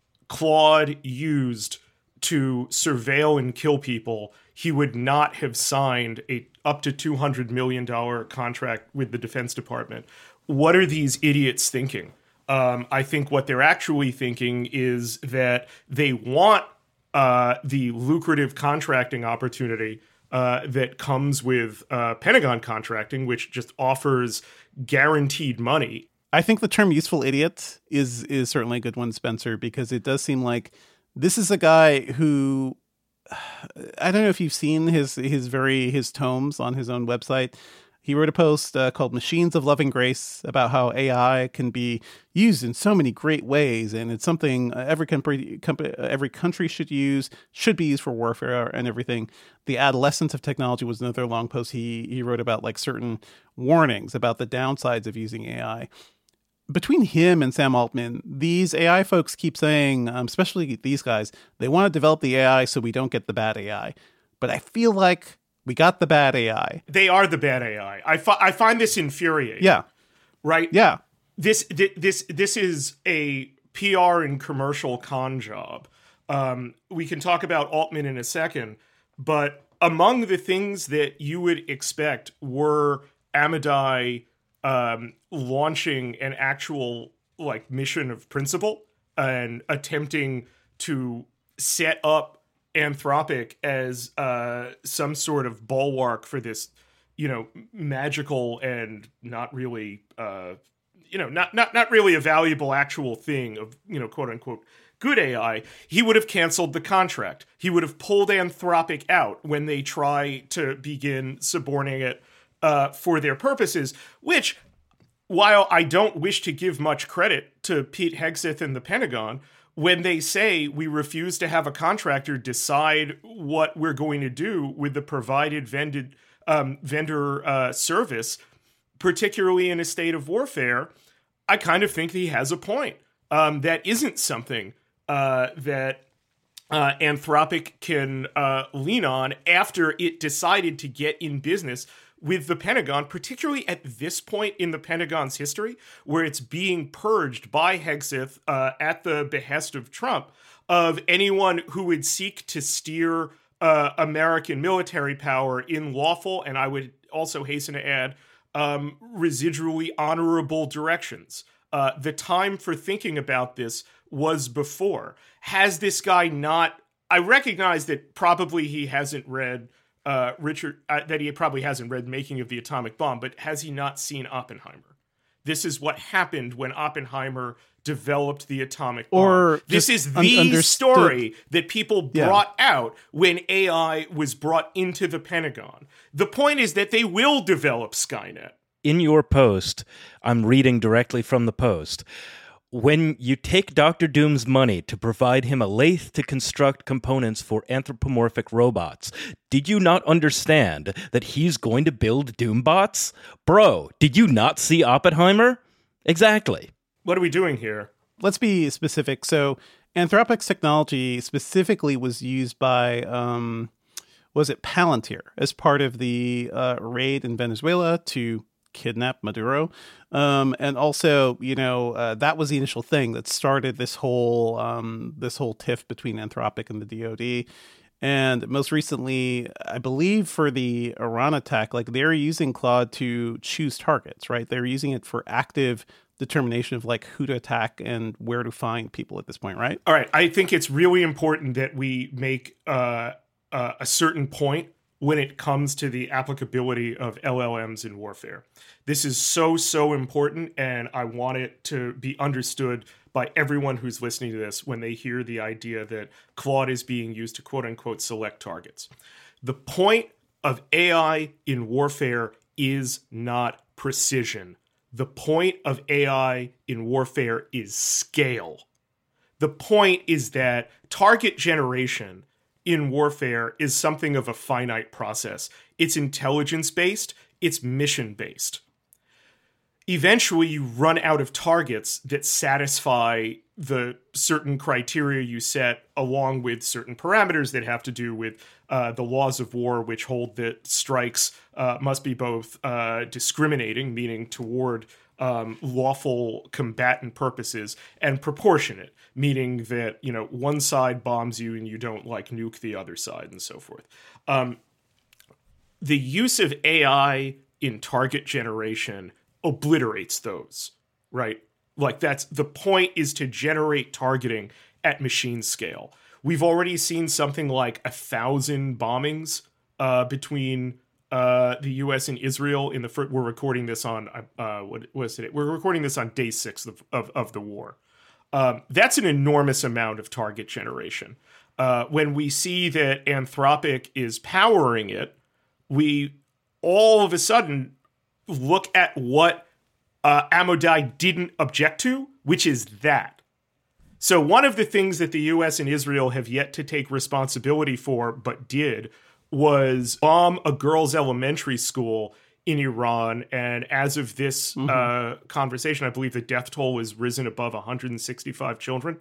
Claude used to surveil and kill people, he would not have signed a up to two hundred million dollars contract with the Defense Department. What are these idiots thinking? Um, I think what they're actually thinking is that they want uh, the lucrative contracting opportunity Uh, that comes with uh, Pentagon contracting, which just offers guaranteed money. I think the term useful idiot is is certainly a good one, Spencer, because it does seem like this is a guy who, I don't know if you've seen his his very his tomes on his own website. He wrote a post uh, called Machines of Loving Grace about how A I can be used in so many great ways. And it's something every country, every country should use, should be used for warfare and everything. The adolescence of technology was another long post he, he wrote about, like certain warnings about the downsides of using A I. Between him and Sam Altman, these A I folks keep saying, um, especially these guys, they want to develop the A I so we don't get the bad A I. But I feel like we got the bad A I. They are the bad A I. I, fi- I find this infuriating. Yeah. Right? Yeah. This th- this this is a P R and commercial con job. Um, we can talk about Altman in a second, but among the things that you would expect were Amodei um, launching an actual like mission of principle and attempting to set up Anthropic as uh, some sort of bulwark for this, you know, magical and not really, uh, you know, not not not really a valuable actual thing of, you know, quote unquote good A I. He would have canceled the contract. He would have pulled Anthropic out when they try to begin suborning it uh, for their purposes. Which, while I don't wish to give much credit to Pete Hegseth and the Pentagon, when they say we refuse to have a contractor decide what we're going to do with the provided vended, um, vendor uh, service, particularly in a state of warfare, I kind of think he has a point. Um, that isn't something uh, that uh, Anthropic can uh, lean on after it decided to get in business with the Pentagon, particularly at this point in the Pentagon's history, where it's being purged by Hegseth uh, at the behest of Trump, of anyone who would seek to steer uh, American military power in lawful, and I would also hasten to add, um, residually honorable directions. Uh, the time for thinking about this was before. Has this guy not... I recognize that probably he hasn't read uh, Richard... Uh, that he probably hasn't read Making of the Atomic Bomb, but has he not seen Oppenheimer? This is what happened when Oppenheimer developed the atomic bomb. Or this is the un- story that people Yeah. brought out when A I was brought into the Pentagon. The point is that they will develop Skynet. In your post, I'm reading directly from the post. When you take Doctor Doom's money to provide him a lathe to construct components for anthropomorphic robots, did you not understand that he's going to build Doombots? Bro, did you not see Oppenheimer? Exactly. What are we doing here? Let's be specific. So Anthropic's technology specifically was used by, um, was it Palantir, as part of the uh, raid in Venezuela to kidnap Maduro. Um, and also, you know, uh, that was the initial thing that started this whole um, this whole tiff between Anthropic and the D O D. And most recently, I believe for the Iran attack, like they're using Claude to choose targets, right? They're using it for active determination of like who to attack and where to find people at this point, right? All right. I think it's really important that we make uh, uh, a certain point when it comes to the applicability of L L Ms in warfare. This is so, so important, and I want it to be understood by everyone who's listening to this when they hear the idea that Claude is being used to quote-unquote select targets. The point of A I in warfare is not precision. The point of A I in warfare is scale. The point is that target generation in warfare is something of a finite process. It's intelligence-based, it's mission-based. Eventually, you run out of targets that satisfy the certain criteria you set, along with certain parameters that have to do with uh, the laws of war, which hold that strikes uh, must be both uh, discriminating, meaning toward um, lawful combatant purposes, and proportionate, meaning that, you know, one side bombs you and you don't like nuke the other side and so forth. Um, the use of A I in target generation obliterates those, right? Like that's the point, is to generate targeting at machine scale. We've already seen something like a thousand bombings uh, between uh, the U S and Israel in the first, we're recording this on, uh, what was it? We're recording this on day six of, of, of the war. Um, that's an enormous amount of target generation. Uh, when we see that Anthropic is powering it, we all of a sudden look at what uh, Amodai didn't object to, which is that. So one of the things that the U S and Israel have yet to take responsibility for, but did, was bomb a girls' elementary school in Iran. And as of this mm-hmm. uh, conversation, I believe the death toll has risen above one hundred sixty-five children.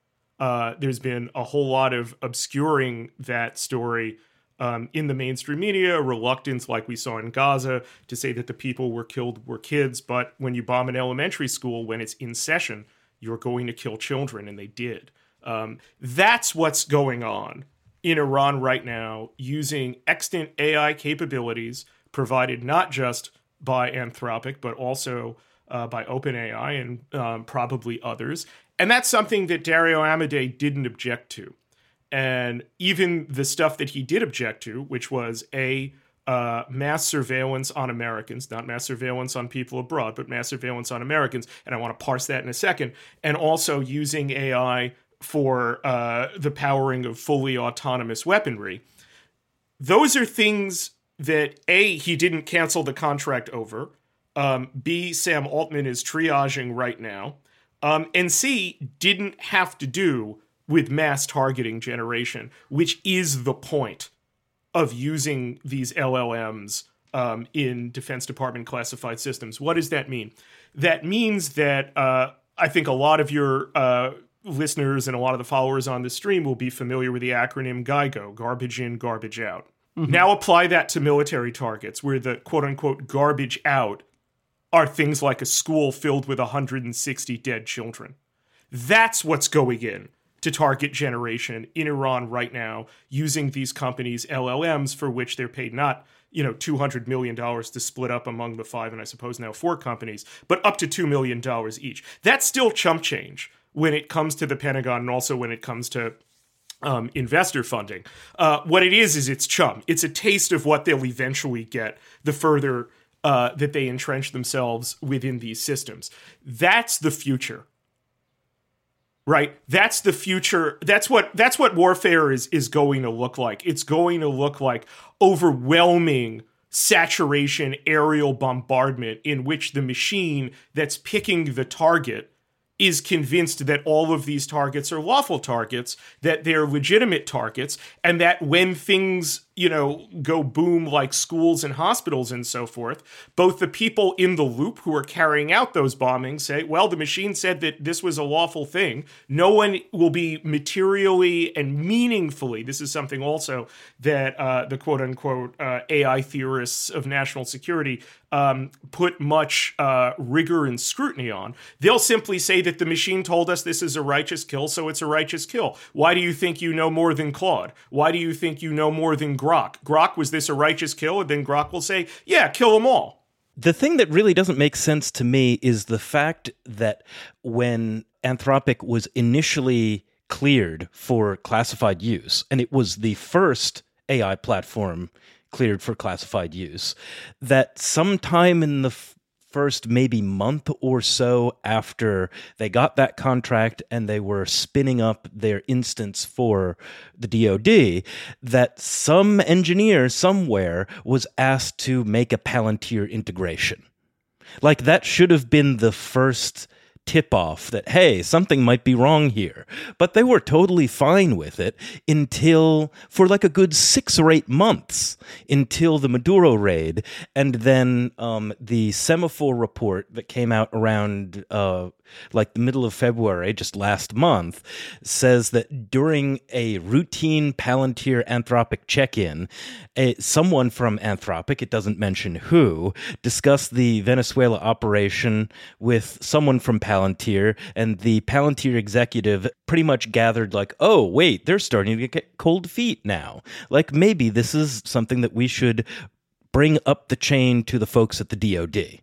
Uh, there's been a whole lot of obscuring that story Um, in the mainstream media, reluctance, like we saw in Gaza, to say that the people were killed were kids. But when you bomb an elementary school, when it's in session, you're going to kill children, and they did. Um, that's what's going on in Iran right now, using extant A I capabilities provided not just by Anthropic, but also uh, by OpenAI and um, probably others. And that's something that Dario Amodei didn't object to. And even the stuff that he did object to, which was a uh, mass surveillance on Americans, not mass surveillance on people abroad, but mass surveillance on Americans. And I want to parse that in a second. And also using A I for uh, the powering of fully autonomous weaponry. Those are things that, A, he didn't cancel the contract over. Um, B, Sam Altman is triaging right now. Um, and C, didn't have to do with mass targeting generation, which is the point of using these L L Ms um, in Defense Department classified systems. What does that mean? That means that uh, I think a lot of your uh, listeners and a lot of the followers on the stream will be familiar with the acronym GIGO, garbage in, garbage out. Mm-hmm. Now apply that to military targets, where the quote-unquote garbage out are things like a school filled with one hundred sixty dead children. That's what's going in to target generation in Iran right now, using these companies' L L Ms, for which they're paid not, you know, two hundred million dollars to split up among the five, and I suppose now four companies, but up to two million dollars each. That's still chump change when it comes to the Pentagon and also when it comes to um, investor funding. Uh, what it is, is it's chum. It's a taste of what they'll eventually get the further uh, that they entrench themselves within these systems. That's the future. Right? That's the future. That's what that's what warfare is is going to look like. It's going to look like overwhelming saturation aerial bombardment in which the machine that's picking the target is convinced that all of these targets are lawful targets, that they're legitimate targets, and that when things, you know, go boom like schools and hospitals and so forth, both the people in the loop who are carrying out those bombings say, well, the machine said that this was a lawful thing. No one will be materially and meaningfully, this is something also that uh, the quote-unquote uh, A I theorists of national security um, put much uh, rigor and scrutiny on. They'll simply say that the machine told us this is a righteous kill, so it's a righteous kill. Why do you think you know more than Claude? Why do you think you know more than Grok? Grok, was this a righteous kill? And then Grok will say, yeah, kill them all. The thing that really doesn't make sense to me is the fact that when Anthropic was initially cleared for classified use, and it was the first A I platform cleared for classified use, that sometime in the f- first maybe month or so after they got that contract and they were spinning up their instance for the D O D, that some engineer somewhere was asked to make a Palantir integration. Like, that should have been the first tip-off that, hey, something might be wrong here. But they were totally fine with it until, for like a good six or eight months, until the Maduro raid, and then um, the Semaphore report that came out around uh, like the middle of February, just last month, says that during a routine Palantir Anthropic check-in, a, someone from Anthropic, it doesn't mention who, discussed the Venezuela operation with someone from Palantir, and the Palantir executive pretty much gathered like, oh, wait, they're starting to get cold feet now. Like, maybe this is something that we should bring up the chain to the folks at the D O D.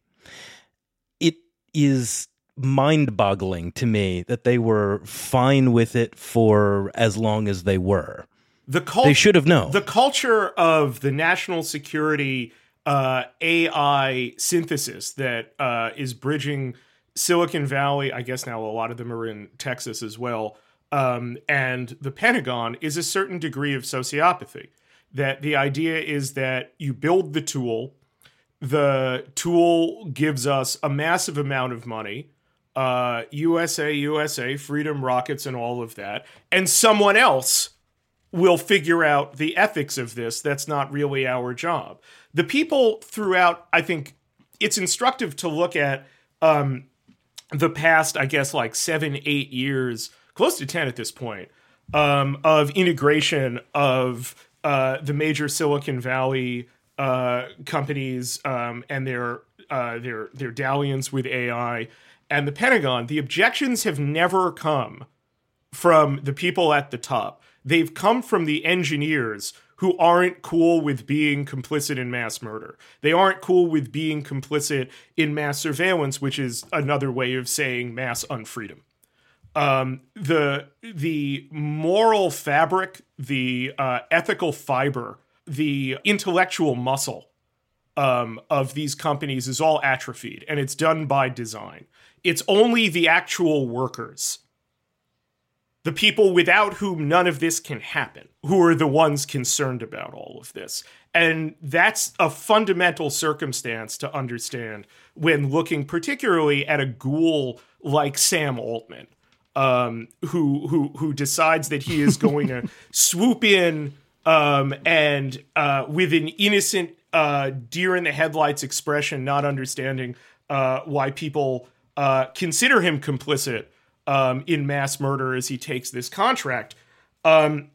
It is mind-boggling to me that they were fine with it for as long as they were. The cult- they should have known. The culture of the national security uh, A I synthesis that uh, is bridging Silicon Valley, I guess now a lot of them are in Texas as well, um, and the Pentagon, is a certain degree of sociopathy. That the idea is that you build the tool, the tool gives us a massive amount of money, uh, U S A, U S A, freedom, rockets, and all of that, and someone else will figure out the ethics of this. That's not really our job. The people throughout, I think it's instructive to look at um, the past, I guess, like seven, eight years, close to ten at this point, um, of integration of uh, the major Silicon Valley uh, companies um, and their uh, their their dalliance with A I and the Pentagon. The objections have never come from the people at the top. They've come from the engineers who aren't cool with being complicit in mass murder. They aren't cool with being complicit in mass surveillance, which is another way of saying mass unfreedom. Um, the the moral fabric, the uh, ethical fiber, the intellectual muscle um, of these companies is all atrophied, and it's done by design. It's only the actual workers, the people without whom none of this can happen, who are the ones concerned about all of this. And that's a fundamental circumstance to understand when looking particularly at a ghoul like Sam Altman, um, who who who decides that he is going to swoop in um, and uh, with an innocent uh, deer in the headlights expression, not understanding uh, why people uh, consider him complicit Um, in mass murder as he takes this contract, um,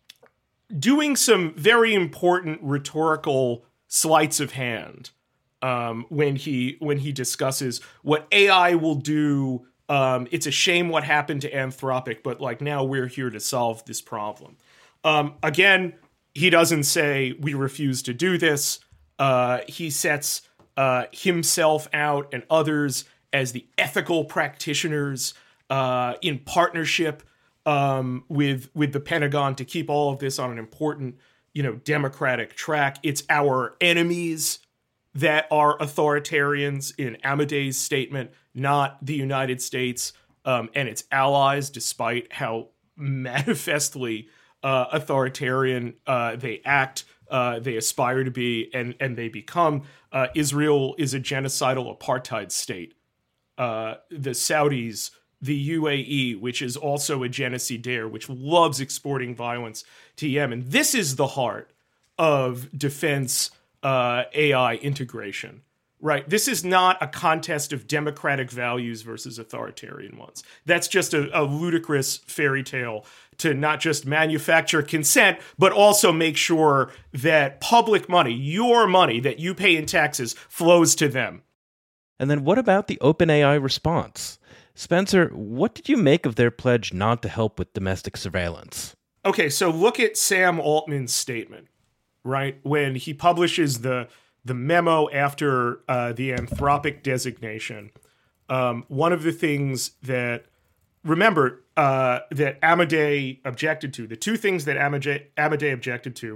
doing some very important rhetorical sleights of hand um, when he when he discusses what A I will do. Um, it's a shame what happened to Anthropic, but like now we're here to solve this problem. Um, again, he doesn't say we refuse to do this. Uh, he sets uh, himself out and others as the ethical practitioners uh, in partnership um, with with the Pentagon to keep all of this on an important, you know, democratic track. It's our enemies that are authoritarians in Amadei's statement, not the United States um, and its allies, despite how manifestly uh, authoritarian uh, they act, uh, they aspire to be, and, and they become. Uh, Israel is a genocidal apartheid state. Uh, the Saudis, the U A E, which is also a genocidaire, which loves exporting violence to Yemen. This is the heart of defense uh, A I integration, right? This is not a contest of democratic values versus authoritarian ones. That's just a, a ludicrous fairy tale to not just manufacture consent, but also make sure that public money, your money that you pay in taxes, flows to them. And then what about the OpenAI response? Spencer, what did you make of their pledge not to help with domestic surveillance? Okay, so look at Sam Altman's statement, right? When he publishes the the memo after uh, the Anthropic designation, um, one of the things that, remember, uh, that Amadei objected to, the two things that Amadei, Amadei objected to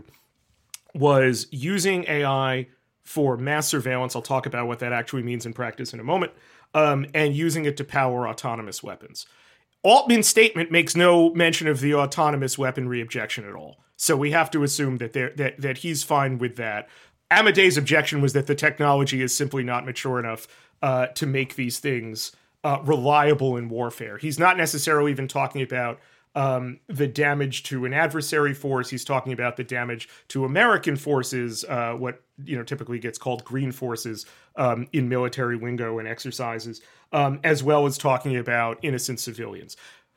was using A I for mass surveillance. I'll talk about what that actually means in practice in a moment, um, and using it to power autonomous weapons. Altman's statement makes no mention of the autonomous weaponry objection at all. So we have to assume that that that he's fine with that. Amadei's objection was that the technology is simply not mature enough uh, to make these things uh, reliable in warfare. He's not necessarily even talking about um, the damage to an adversary force. He's talking about the damage to American forces, uh, what you know typically gets called green forces um, in military lingo and exercises, um, as well as talking about innocent civilians.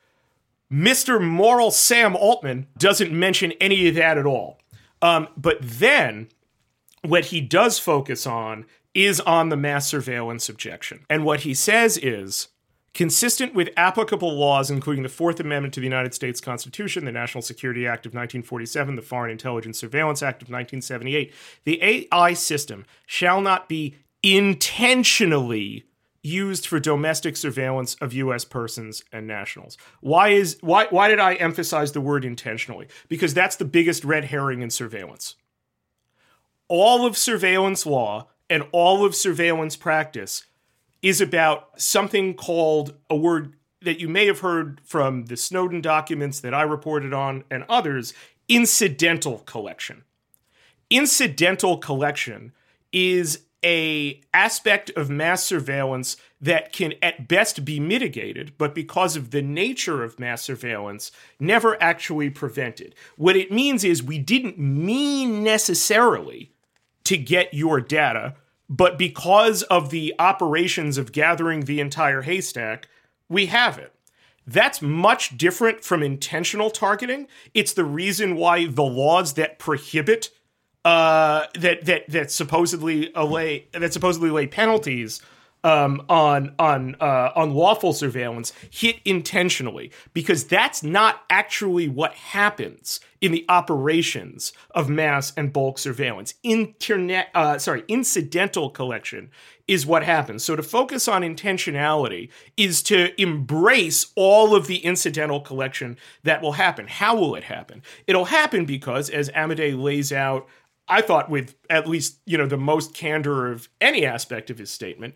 Mister Moral Sam Altman doesn't mention any of that at all. Um, but then what he does focus on is on the mass surveillance objection. And what he says is, consistent with applicable laws, including the Fourth Amendment to the United States Constitution, the National Security Act of nineteen forty-seven, the Foreign Intelligence Surveillance Act of nineteen seventy-eight, the A I system shall not be intentionally used for domestic surveillance of U S persons and nationals. Why is why why did I emphasize the word intentionally? Because that's the biggest red herring in surveillance. All of surveillance law and all of surveillance practice is about something called, a word that you may have heard from the Snowden documents that I reported on and others, incidental collection. Incidental collection is a aspect of mass surveillance that can at best be mitigated, but because of the nature of mass surveillance, never actually prevented. What it means is we didn't mean necessarily to get your data, but because of the operations of gathering the entire haystack, we have it. That's much different from intentional targeting. It's the reason why the laws that prohibit uh, that that that supposedly lay that supposedly lay penalties um, on on uh, unlawful surveillance hit intentionally, because that's not actually what happens in the operations of mass and bulk surveillance. Internet, uh, sorry, incidental collection is what happens. So to focus on intentionality is to embrace all of the incidental collection that will happen. How will it happen? It'll happen because, as Amadei lays out, I thought with at least, you know, the most candor of any aspect of his statement,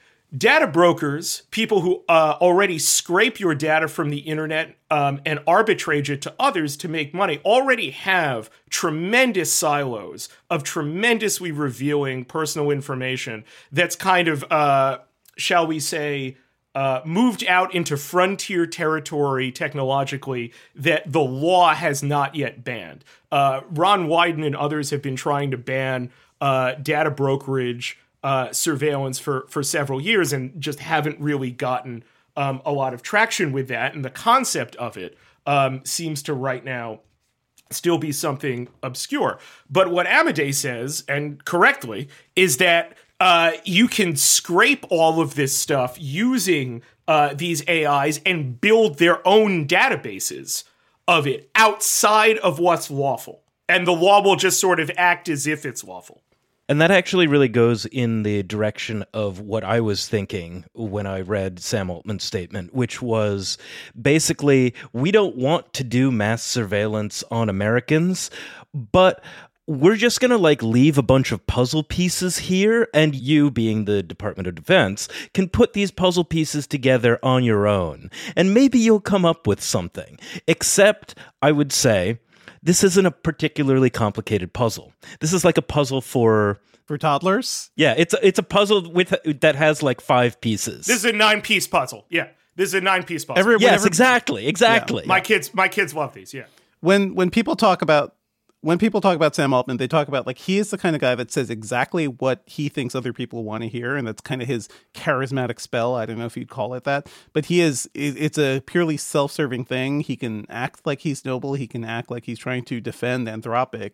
data brokers, people who uh, already scrape your data from the internet um, and arbitrage it to others to make money, already have tremendous silos of tremendously revealing personal information that's kind of, uh, shall we say, uh, moved out into frontier territory technologically that the law has not yet banned. Uh, Ron Wyden and others have been trying to ban uh, data brokerage Uh, surveillance for, for several years and just haven't really gotten um, a lot of traction with that. And the concept of it um, seems to right now still be something obscure. But what Amadei says, and correctly, is that uh, you can scrape all of this stuff using uh, these A Is and build their own databases of it outside of what's lawful. And the law will just sort of act as if it's lawful. And that actually really goes in the direction of what I was thinking when I read Sam Altman's statement, which was basically, we don't want to do mass surveillance on Americans, but we're just going to like leave a bunch of puzzle pieces here, and you, being the Department of Defense, can put these puzzle pieces together on your own. And maybe you'll come up with something. Except, I would say, this isn't a particularly complicated puzzle. This is like a puzzle for for toddlers. Yeah, it's a, it's a puzzle with that has like five pieces. This is a nine-piece puzzle. Yeah, this is a nine-piece puzzle. Every, yes, whenever, exactly, exactly. Yeah. My kids, my kids love these. Yeah. When when people talk about when people talk about Sam Altman, they talk about like he is the kind of guy that says exactly what he thinks other people want to hear, and that's kind of his charismatic spell. I don't know if you'd call it that, but he is. It's a purely self-serving thing. He can act like he's noble. He can act like he's trying to defend Anthropic,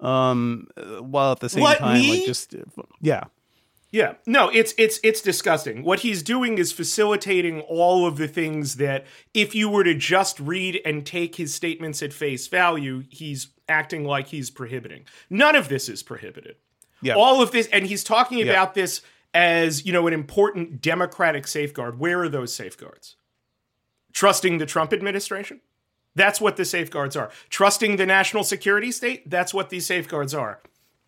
um, while at the same what, time, me? like just yeah. Yeah, no, it's it's it's disgusting. What he's doing is facilitating all of the things that if you were to just read and take his statements at face value, he's acting like he's prohibiting. None of this is prohibited. Yeah. All of this, and he's talking Yeah. about this as, you know, an important democratic safeguard. Where are those safeguards? Trusting the Trump administration? That's what the safeguards are. Trusting the national security state? That's what these safeguards are.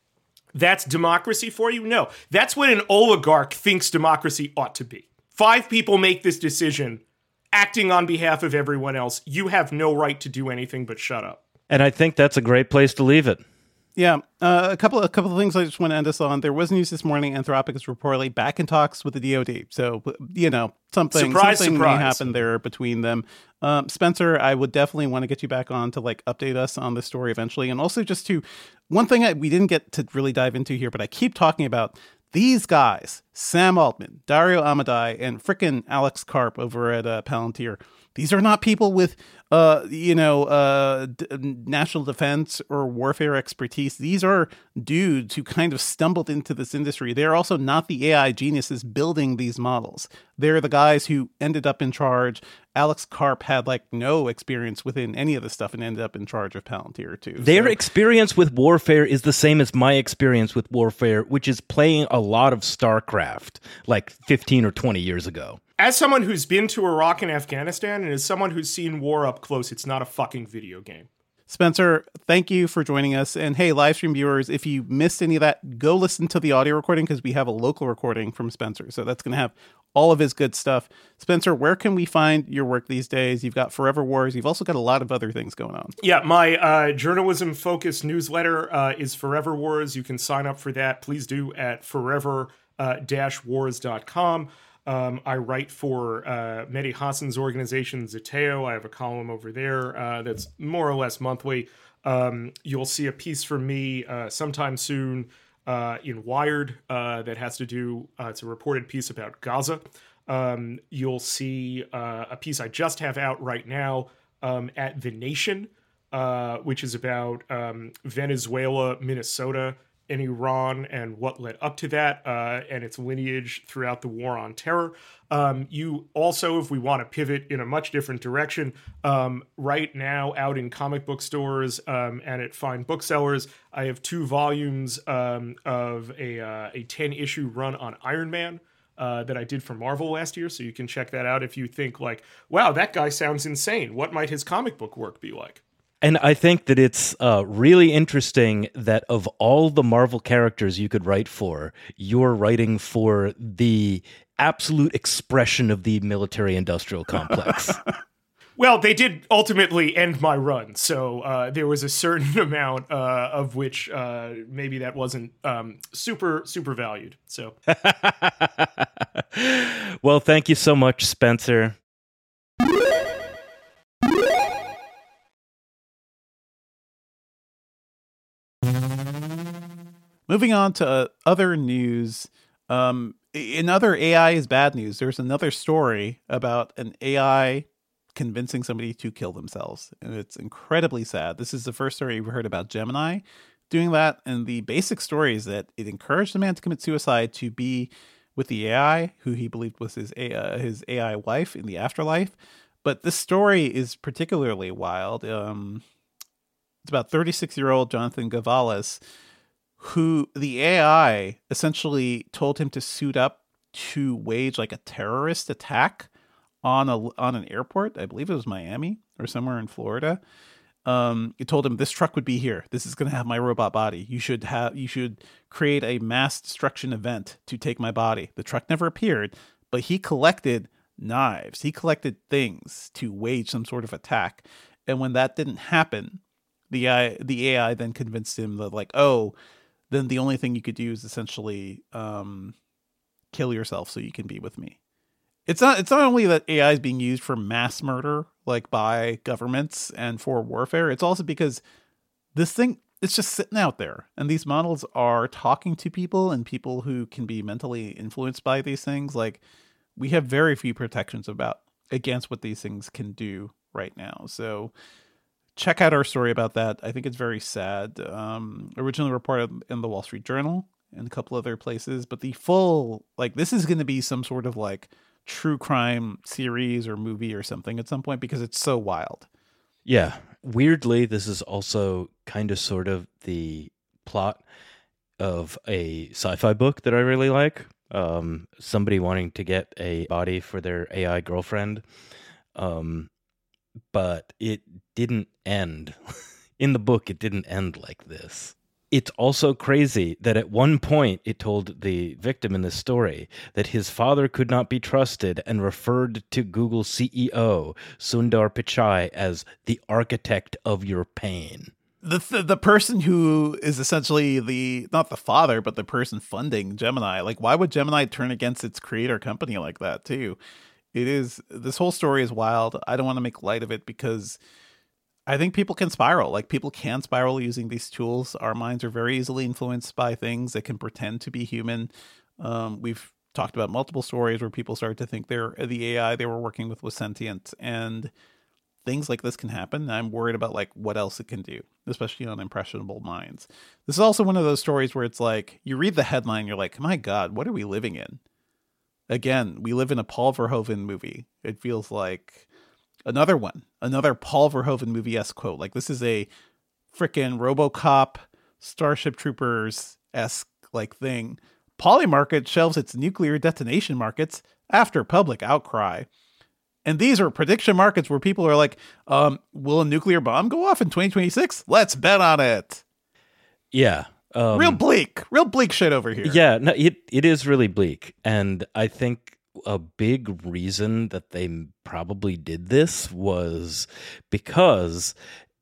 That's democracy for you? No. That's what an oligarch thinks democracy ought to be. Five people make this decision, acting on behalf of everyone else. You have no right to do anything but shut up. And I think that's a great place to leave it. Yeah, uh, a couple a couple of things I just want to end us on. There was news this morning. Anthropic is reportedly back in talks with the D O D. So, you know, something Surprise, something surprise. may happen there between them. Um, Spencer, I would definitely want to get you back on to like update us on this story eventually, and also just to one thing I, we didn't get to really dive into here, but I keep talking about these guys: Sam Altman, Dario Amodei, and frickin' Alex Karp over at uh, Palantir. These are not people with, uh, you know, uh, d- national defense or warfare expertise. These are dudes who kind of stumbled into this industry. They're also not the A I geniuses building these models. They're the guys who ended up in charge. Alex Karp had like no experience within any of this stuff and ended up in charge of Palantir too. Their So- experience with warfare is the same as my experience with warfare, which is playing a lot of StarCraft like fifteen or twenty years ago. As someone who's been to Iraq and Afghanistan, and as someone who's seen war up close, it's not a fucking video game. Spencer, thank you for joining us. And hey, live stream viewers, if you missed any of that, go listen to the audio recording because we have a local recording from Spencer. So that's going to have all of his good stuff. Spencer, where can we find your work these days? You've got Forever Wars. You've also got a lot of other things going on. Yeah, my uh, journalism-focused newsletter uh, is Forever Wars. You can sign up for that. Please do at forever dash wars dot com. Um, I write for uh, Mehdi Hassan's organization, Zeteo. I have a column over there uh, that's more or less monthly. Um, you'll see a piece from me uh, sometime soon uh, in Wired uh, that has to do, uh, it's a reported piece about Gaza. Um, you'll see uh, a piece I just have out right now um, at The Nation, uh, which is about um, Venezuela, Minnesota, and Iran and what led up to that uh, and its lineage throughout the war on terror. Um, you also, if we want to pivot in a much different direction, um, right now out in comic book stores um, and at fine booksellers, I have two volumes um, of a uh, a ten-issue run on Iron Man uh, that I did for Marvel last year. So you can check that out if you think like, wow, that guy sounds insane. What might his comic book work be like? And I think that it's uh, really interesting that of all the Marvel characters you could write for, you're writing for the absolute expression of the military-industrial complex. Well, they did ultimately end my run, so uh, there was a certain amount uh, of which uh, maybe that wasn't um, super, super valued. So, Well, thank you so much, Spencer. Moving on to uh, other news. Um, in other A I is bad news, there's another story about an A I convincing somebody to kill themselves. And it's incredibly sad. This is the first story we've heard about Gemini doing that. And the basic story is that it encouraged the man to commit suicide to be with the A I, who he believed was his, A- uh, his A I wife in the afterlife. But this story is particularly wild. Um, it's about thirty-six-year-old Jonathan Gavalis, who the A I essentially told him to suit up to wage like a terrorist attack on a on an airport. I believe it was Miami or somewhere in Florida. Um, it told him this truck would be here. This is going to have my robot body. You should have you should create a mass destruction event to take my body. The truck never appeared, but he collected knives. He collected things to wage some sort of attack. And when that didn't happen, the A I, the A I then convinced him that like, oh, then the only thing you could do is essentially um, kill yourself so you can be with me. It's not it's not only that A I is being used for mass murder, like by governments and for warfare. It's also because this thing, it's just sitting out there. And these models are talking to people and people who can be mentally influenced by these things. Like, we have very few protections about against what these things can do right now. So check out our story about that. I think it's very sad. Um, originally reported in the Wall Street Journal and a couple other places, but the full, like, this is going to be some sort of like true crime series or movie or something at some point because it's so wild. Yeah. Weirdly, this is also kind of sort of the plot of a sci-fi book that I really like. Um, somebody wanting to get a body for their A I girlfriend. Um, but it didn't end. In the book, it didn't end like this. It's also crazy that at one point it told the victim in this story that his father could not be trusted and referred to Google C E O Sundar Pichai as the architect of your pain. The th- the person who is essentially the, not the father, but the person funding Gemini. Like, why would Gemini turn against its creator company like that too? It is, this whole story is wild. I don't want to make light of it because I think people can spiral. Like, people can spiral using these tools. Our minds are very easily influenced by things that can pretend to be human. Um, we've talked about multiple stories where people started to think they're the A I they were working with was sentient, and things like this can happen. I'm worried about like what else it can do, especially on impressionable minds. This is also one of those stories where it's like, you read the headline, you're like, my God, what are we living in? Again, we live in a Paul Verhoeven movie. It feels like another one, another Paul Verhoeven movie-esque quote. Like, this is a freaking RoboCop, Starship Troopers-esque like thing. Polymarket shelves its nuclear detonation markets after public outcry. And these are prediction markets where people are like, um, will a nuclear bomb go off in twenty twenty-six? Let's bet on it. Yeah. Um, real bleak, real bleak shit over here. Yeah, no, it, it is really bleak. And I think a big reason that they probably did this was because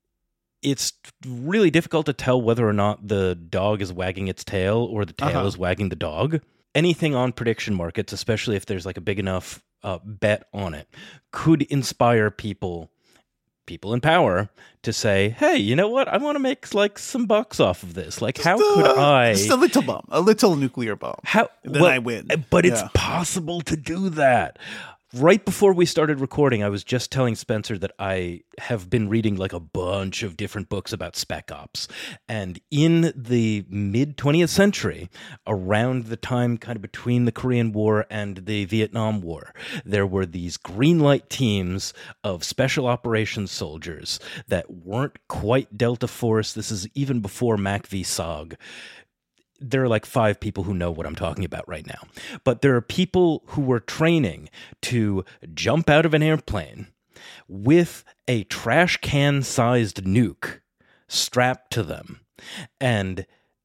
it's really difficult to tell whether or not the dog is wagging its tail or the tail Uh-huh. is wagging the dog. Anything on prediction markets, especially if there's like a big enough uh, bet on it, could inspire people, people in power, to say, hey, you know what? I want to make like some bucks off of this. Like, how Just, could uh, I? Just a little bomb, a little nuclear bomb. How Then well, I win. But it's Yeah. possible to do that. Right before we started recording, I was just telling Spencer that I have been reading like a bunch of different books about Spec Ops. And in the mid-twentieth century, around the time kind of between the Korean War and the Vietnam War, there were these green light teams of special operations soldiers that weren't quite Delta Force. This is even before Mac v. S O G. There are like five people who know what I'm talking about right now. But there are people who were training to jump out of an airplane with a trash can sized nuke strapped to them and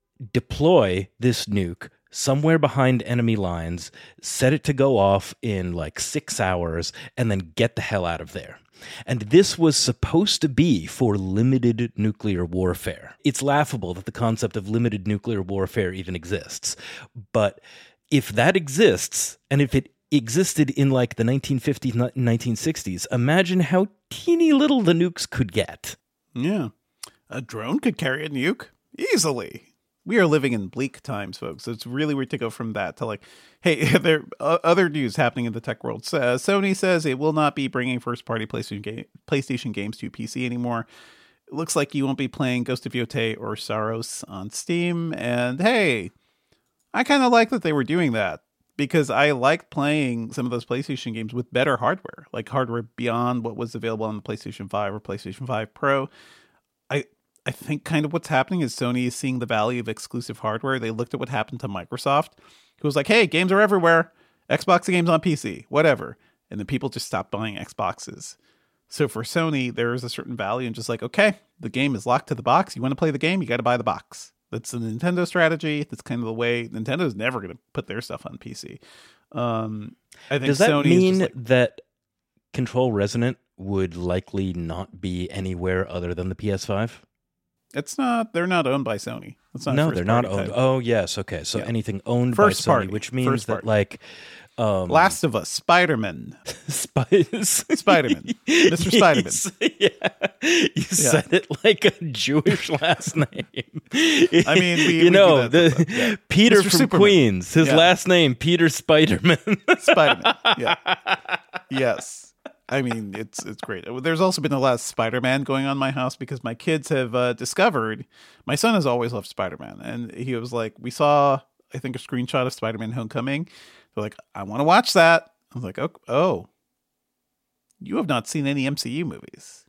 deploy this nuke somewhere behind enemy lines, set it to go off in like six hours, and then get the hell out of there. And this was supposed to be for limited nuclear warfare. It's laughable that the concept of limited nuclear warfare even exists. But if that exists, and if it existed in like the nineteen fifties, nineteen sixties, imagine how teeny little the nukes could get. Yeah. A drone could carry a nuke easily. We are living in bleak times, folks. So it's really weird to go from that to like, hey, there uh, other news happening in the tech world. Uh, Sony says it will not be bringing first-party PlayStation, game, PlayStation games to P C anymore. It looks like you won't be playing Ghost of Yotei or Saros on Steam. And hey, I kind of like that they were doing that because I liked playing some of those PlayStation games with better hardware, like hardware beyond what was available on the PlayStation five or PlayStation five Pro. I I think kind of what's happening is Sony is seeing the value of exclusive hardware. They looked at what happened to Microsoft, who was like, hey, games are everywhere. Xbox games on P C, whatever. And then people just stopped buying Xboxes. So for Sony, there is a certain value in just like, okay, the game is locked to the box. You want to play the game, you got to buy the box. That's the Nintendo strategy. That's kind of the way Nintendo's never going to put their stuff on P C. Um, I think Does that Sony mean is just like, that Control Resonant would likely not be anywhere other than the P S five? it's not. They're not owned by Sony. It's not No, first they're not party owned. title. Oh, yes. Okay. So Yeah. anything owned First by Sony, party. which means First that, party. like, um, Last of Us, Spider-Man, Spice. Spider-Man, Mister Spider-Man. Yeah, you said it like a Jewish last name. I mean, we- you we do know, that the sometimes, yeah. Peter Mister from Superman. Queens. His Yeah. last name Peter Spiderman. Spider-Man. Yeah. Yes. I mean, it's it's great. There's also been a lot of Spider-Man going on in my house because my kids have uh, discovered. My son has always loved Spider-Man, and he was like, we saw, I think, a screenshot of Spider-Man: Homecoming. They're like, I want to watch that. I was like, oh, oh, you have not seen any M C U movies.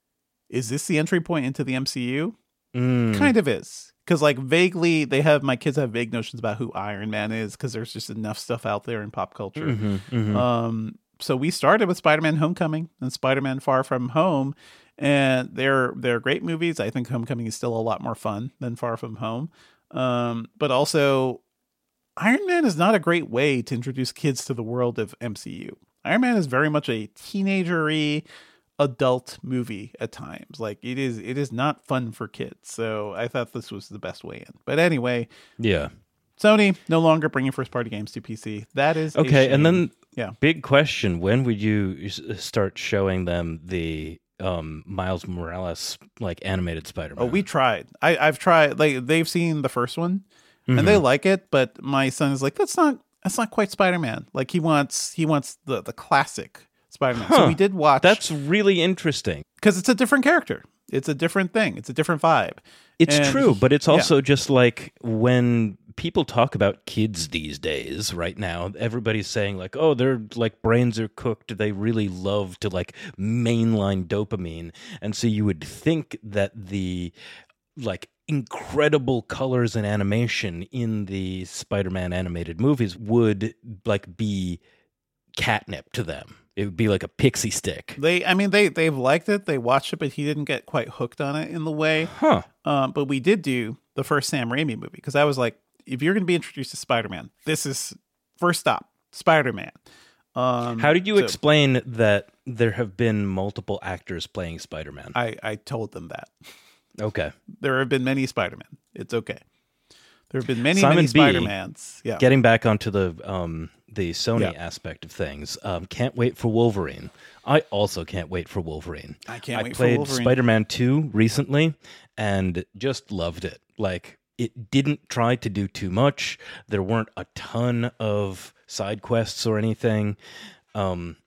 Is this the entry point into the M C U? Mm. Kind of is. Because, like, vaguely, they have, my kids have vague notions about who Iron Man is because there's just enough stuff out there in pop culture. Mhm, mhm. Um, so we started with Spider-Man: Homecoming and Spider-Man: Far From Home, and they're they're great movies. I think Homecoming is still a lot more fun than Far From Home. Um, but also, Iron Man is not a great way to introduce kids to the world of M C U. Iron Man is very much a teenager-y adult movie at times. Like it is it is not fun for kids. So I thought this was the best way in. But anyway, Yeah. Sony no longer bringing first party games to P C. That is a Okay, and shame. then Yeah. big question: when would you s- start showing them the um, Miles Morales like animated Spider-Man? Oh, we tried. I, I've tried. Like they've seen the first one, and Mm-hmm. they like it. But my son is like, that's not that's not quite Spider-Man. Like he wants he wants the the classic Spider-Man. So Huh. we did watch. That's really interesting. because it's a different character. It's a different thing. It's a different vibe. It's And true, he- but it's yeah. also just like when people talk about kids these days, right now, everybody's saying like, oh, their like brains are cooked. They really love to like mainline dopamine. And so you would think that the like incredible colors and animation in the Spider-Man animated movies would like be catnip to them. It would be like a pixie stick. They, I mean, they they've liked it. They watched it, but he didn't get quite hooked on it in the way. Huh. Um, but we did do the first Sam Raimi movie because I was like, if you're going to be introduced to Spider-Man, this is first stop, Spider-Man. Um, How did you so explain that there have been multiple actors playing Spider-Man? I, I told them that Okay. there have been many Spider-Man. It's okay. There have been many, Simon many B. Spider-Mans. Yeah. Getting back onto the um, the Sony Yeah. aspect of things, um, can't wait for Wolverine. I also can't wait for Wolverine. I can't I wait played for Wolverine. Spider-Man two recently and just loved it. Like, it didn't try to do too much. There weren't a ton of side quests or anything. Um,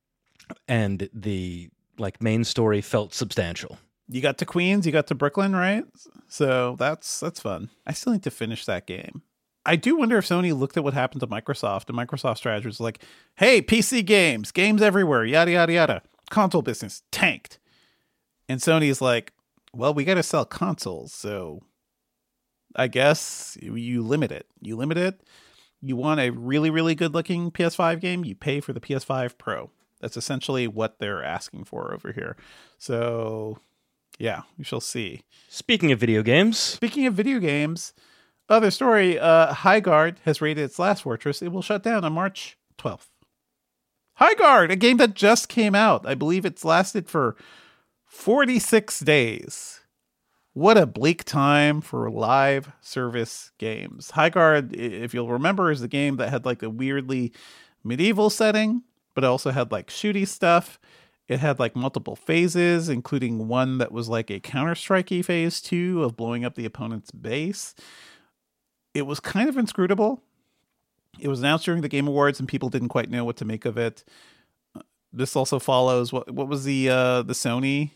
and the like main story felt substantial. You got to Queens, you got to Brooklyn, right? So that's that's fun. I still need to finish that game. I do wonder if Sony looked at what happened to Microsoft, and Microsoft strategy was like, hey, P C games, games everywhere, yada, yada, yada. Console business tanked. And Sony's like, well, we got to sell consoles, so I guess you, you limit it. You limit it. You want a really, really good-looking P S five game, you pay for the P S five Pro. That's essentially what they're asking for over here. So, yeah, we shall see. Speaking of video games, Speaking of video games, other story, uh, Highguard has rated its last fortress. It will shut down on March twelfth. Highguard, a game that just came out. I believe it's lasted for forty-six days. What a bleak time for live service games. Highguard, i- if you'll remember, is the game that had like a weirdly medieval setting, but it also had like shooty stuff. It had like multiple phases, including one that was like a Counter-Strike-y phase two of blowing up the opponent's base. It was kind of inscrutable. It was announced during the Game Awards, and people didn't quite know what to make of it. This also follows what what was the uh, the Sony?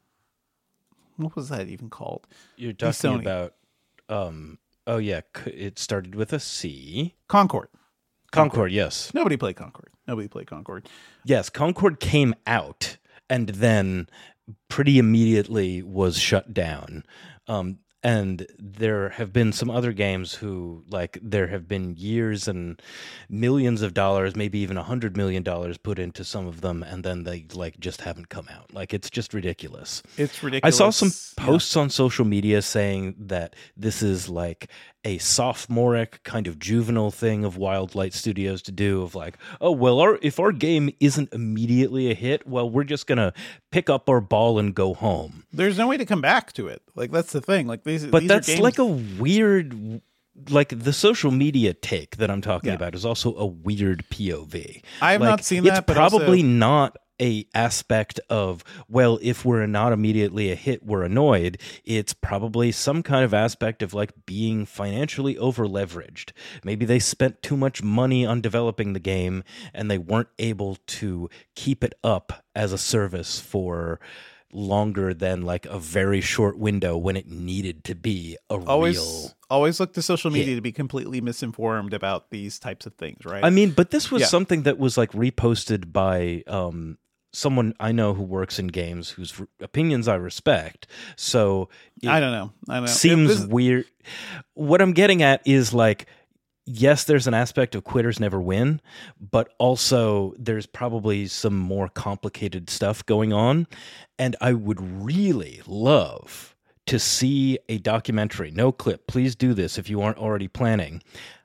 What was that even called? you're The talking Sony. about, um, oh yeah, c- it started with a C. Concord. Concord, yes. Nobody played Concord. Nobody played Concord. Yes, Concord came out and then pretty immediately was shut down. Um, and there have been some other games who, like, there have been years and millions of dollars, maybe even a hundred million dollars put into some of them, and then they, like, just haven't come out. Like, it's just ridiculous. It's ridiculous. I saw some posts yeah. on social media saying that this is, like, a sophomoric kind of juvenile thing of Wildlight Studios to do, of like, oh, well, our, if our game isn't immediately a hit, well, we're just going to pick up our ball and go home. There's no way to come back to it. Like, that's the thing. Like these, But these that's are games... like a weird... Like, the social media take that I'm talking yeah. about is also a weird P O V. I have like, not seen that, it's but probably also... not a aspect of, well, if we're not immediately a hit, we're annoyed. It's probably some kind of aspect of, like, being financially over leveraged. Maybe they spent too much money on developing the game and they weren't able to keep it up as a service for longer than, like, a very short window when it needed to be a always, real always look to social media hit. To be completely misinformed about these types of things, right? I mean, but this was yeah. something that was, like, reposted by um, someone I know who works in games whose r- opinions I respect. So I don't know. I don't know. Seems this... weird. What I'm getting at is, like, yes, there's an aspect of quitters never win, but also there's probably some more complicated stuff going on. And I would really love to see a documentary. No Clip, please do this if you aren't already planning.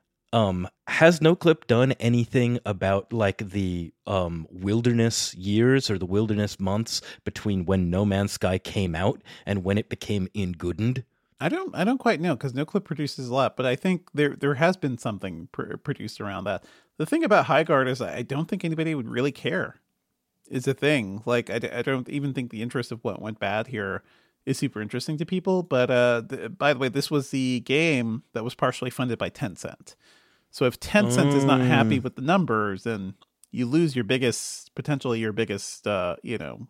Um, has No Clip done anything about, like, the um, wilderness years or the wilderness months between when No Man's Sky came out and when it became Ingoodened? I don't I don't quite know, because No Clip produces a lot, but I think there there has been something pr- produced around that. The thing about Highguard is I don't think anybody would really care, is a thing. Like, I, I don't even think the interest of what went bad here is super interesting to people. But uh, the, by the way, this was the game that was partially funded by Tencent. So if Tencent mm. is not happy with the numbers, then you lose your biggest, potentially your biggest, uh, you know,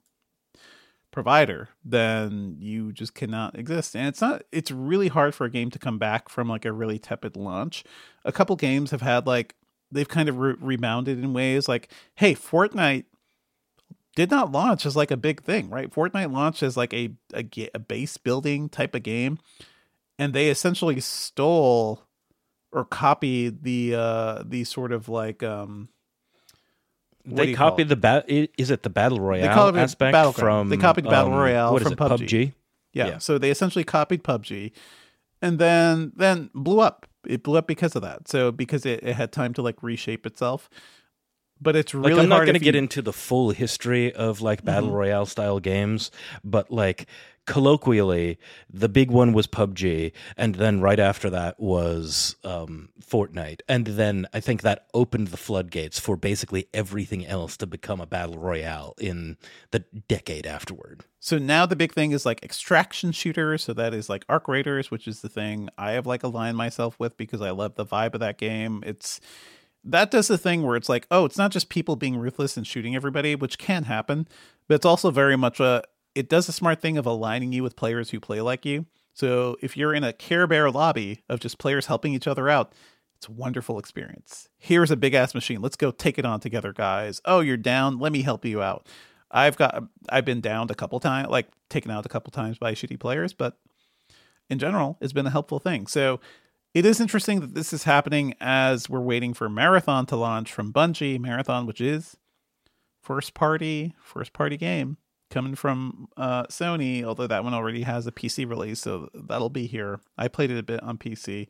provider, then you just cannot exist. And it's not, it's really hard for a game to come back from, like, a really tepid launch. A couple games have had, like, they've kind of re- rebounded in ways like, hey, Fortnite did not launch as, like, a big thing, right? Fortnite launched as, like, a, a, a base building type of game. And they essentially stole or copied the, uh, the sort of, like, um, They copied the bat. Is it the battle royale they aspect battle from? They copied battle um, royale what is from it, P U B G. P U B G? Yeah. yeah. So they essentially copied P U B G, and then then blew up. It blew up because of that. So because it, it had time to, like, reshape itself. But it's really like, I'm not hard. going to you... get into the full history of, like, battle mm-hmm. royale style games, but, like, colloquially, the big one was P U B G, and then right after that was um, Fortnite, and then I think that opened the floodgates for basically everything else to become a battle royale in the decade afterward. So now the big thing is, like, extraction shooters. So that is, like, Arc Raiders, which is the thing I have, like, aligned myself with because I love the vibe of that game. It's that does the thing where it's like, oh, it's not just people being ruthless and shooting everybody, which can happen, but it's also very much a it does a smart thing of aligning you with players who play like you. So if you're in a Care Bear lobby of just players helping each other out, it's a wonderful experience. Here's a big ass machine. Let's go take it on together, guys. Oh, you're down. Let me help you out. I've got, I've been downed a couple times, like taken out a couple times by shitty players, but in general, it's been a helpful thing. So it is interesting that this is happening as we're waiting for Marathon to launch from Bungie. Marathon, which is first party, first party game. Coming from uh, Sony, although that one already has a P C release, so that'll be here. I played it a bit on P C.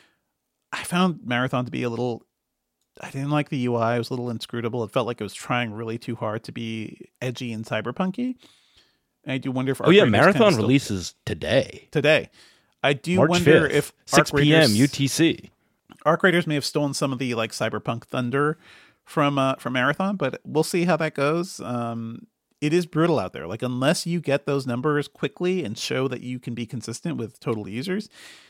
I found Marathon to be a little... I didn't like the U I. It was a little inscrutable. It felt like it was trying really too hard to be edgy and cyberpunky. And I do wonder if... Oh, yeah, Marathon releases today. Today. I do March wonder fifth, if... six p.m. U T C. Arc Raiders may have stolen some of the, like, cyberpunk thunder from uh, from Marathon, but we'll see how that goes. Um... It is brutal out there. Like, unless you get those numbers quickly and show that you can be consistent with total users,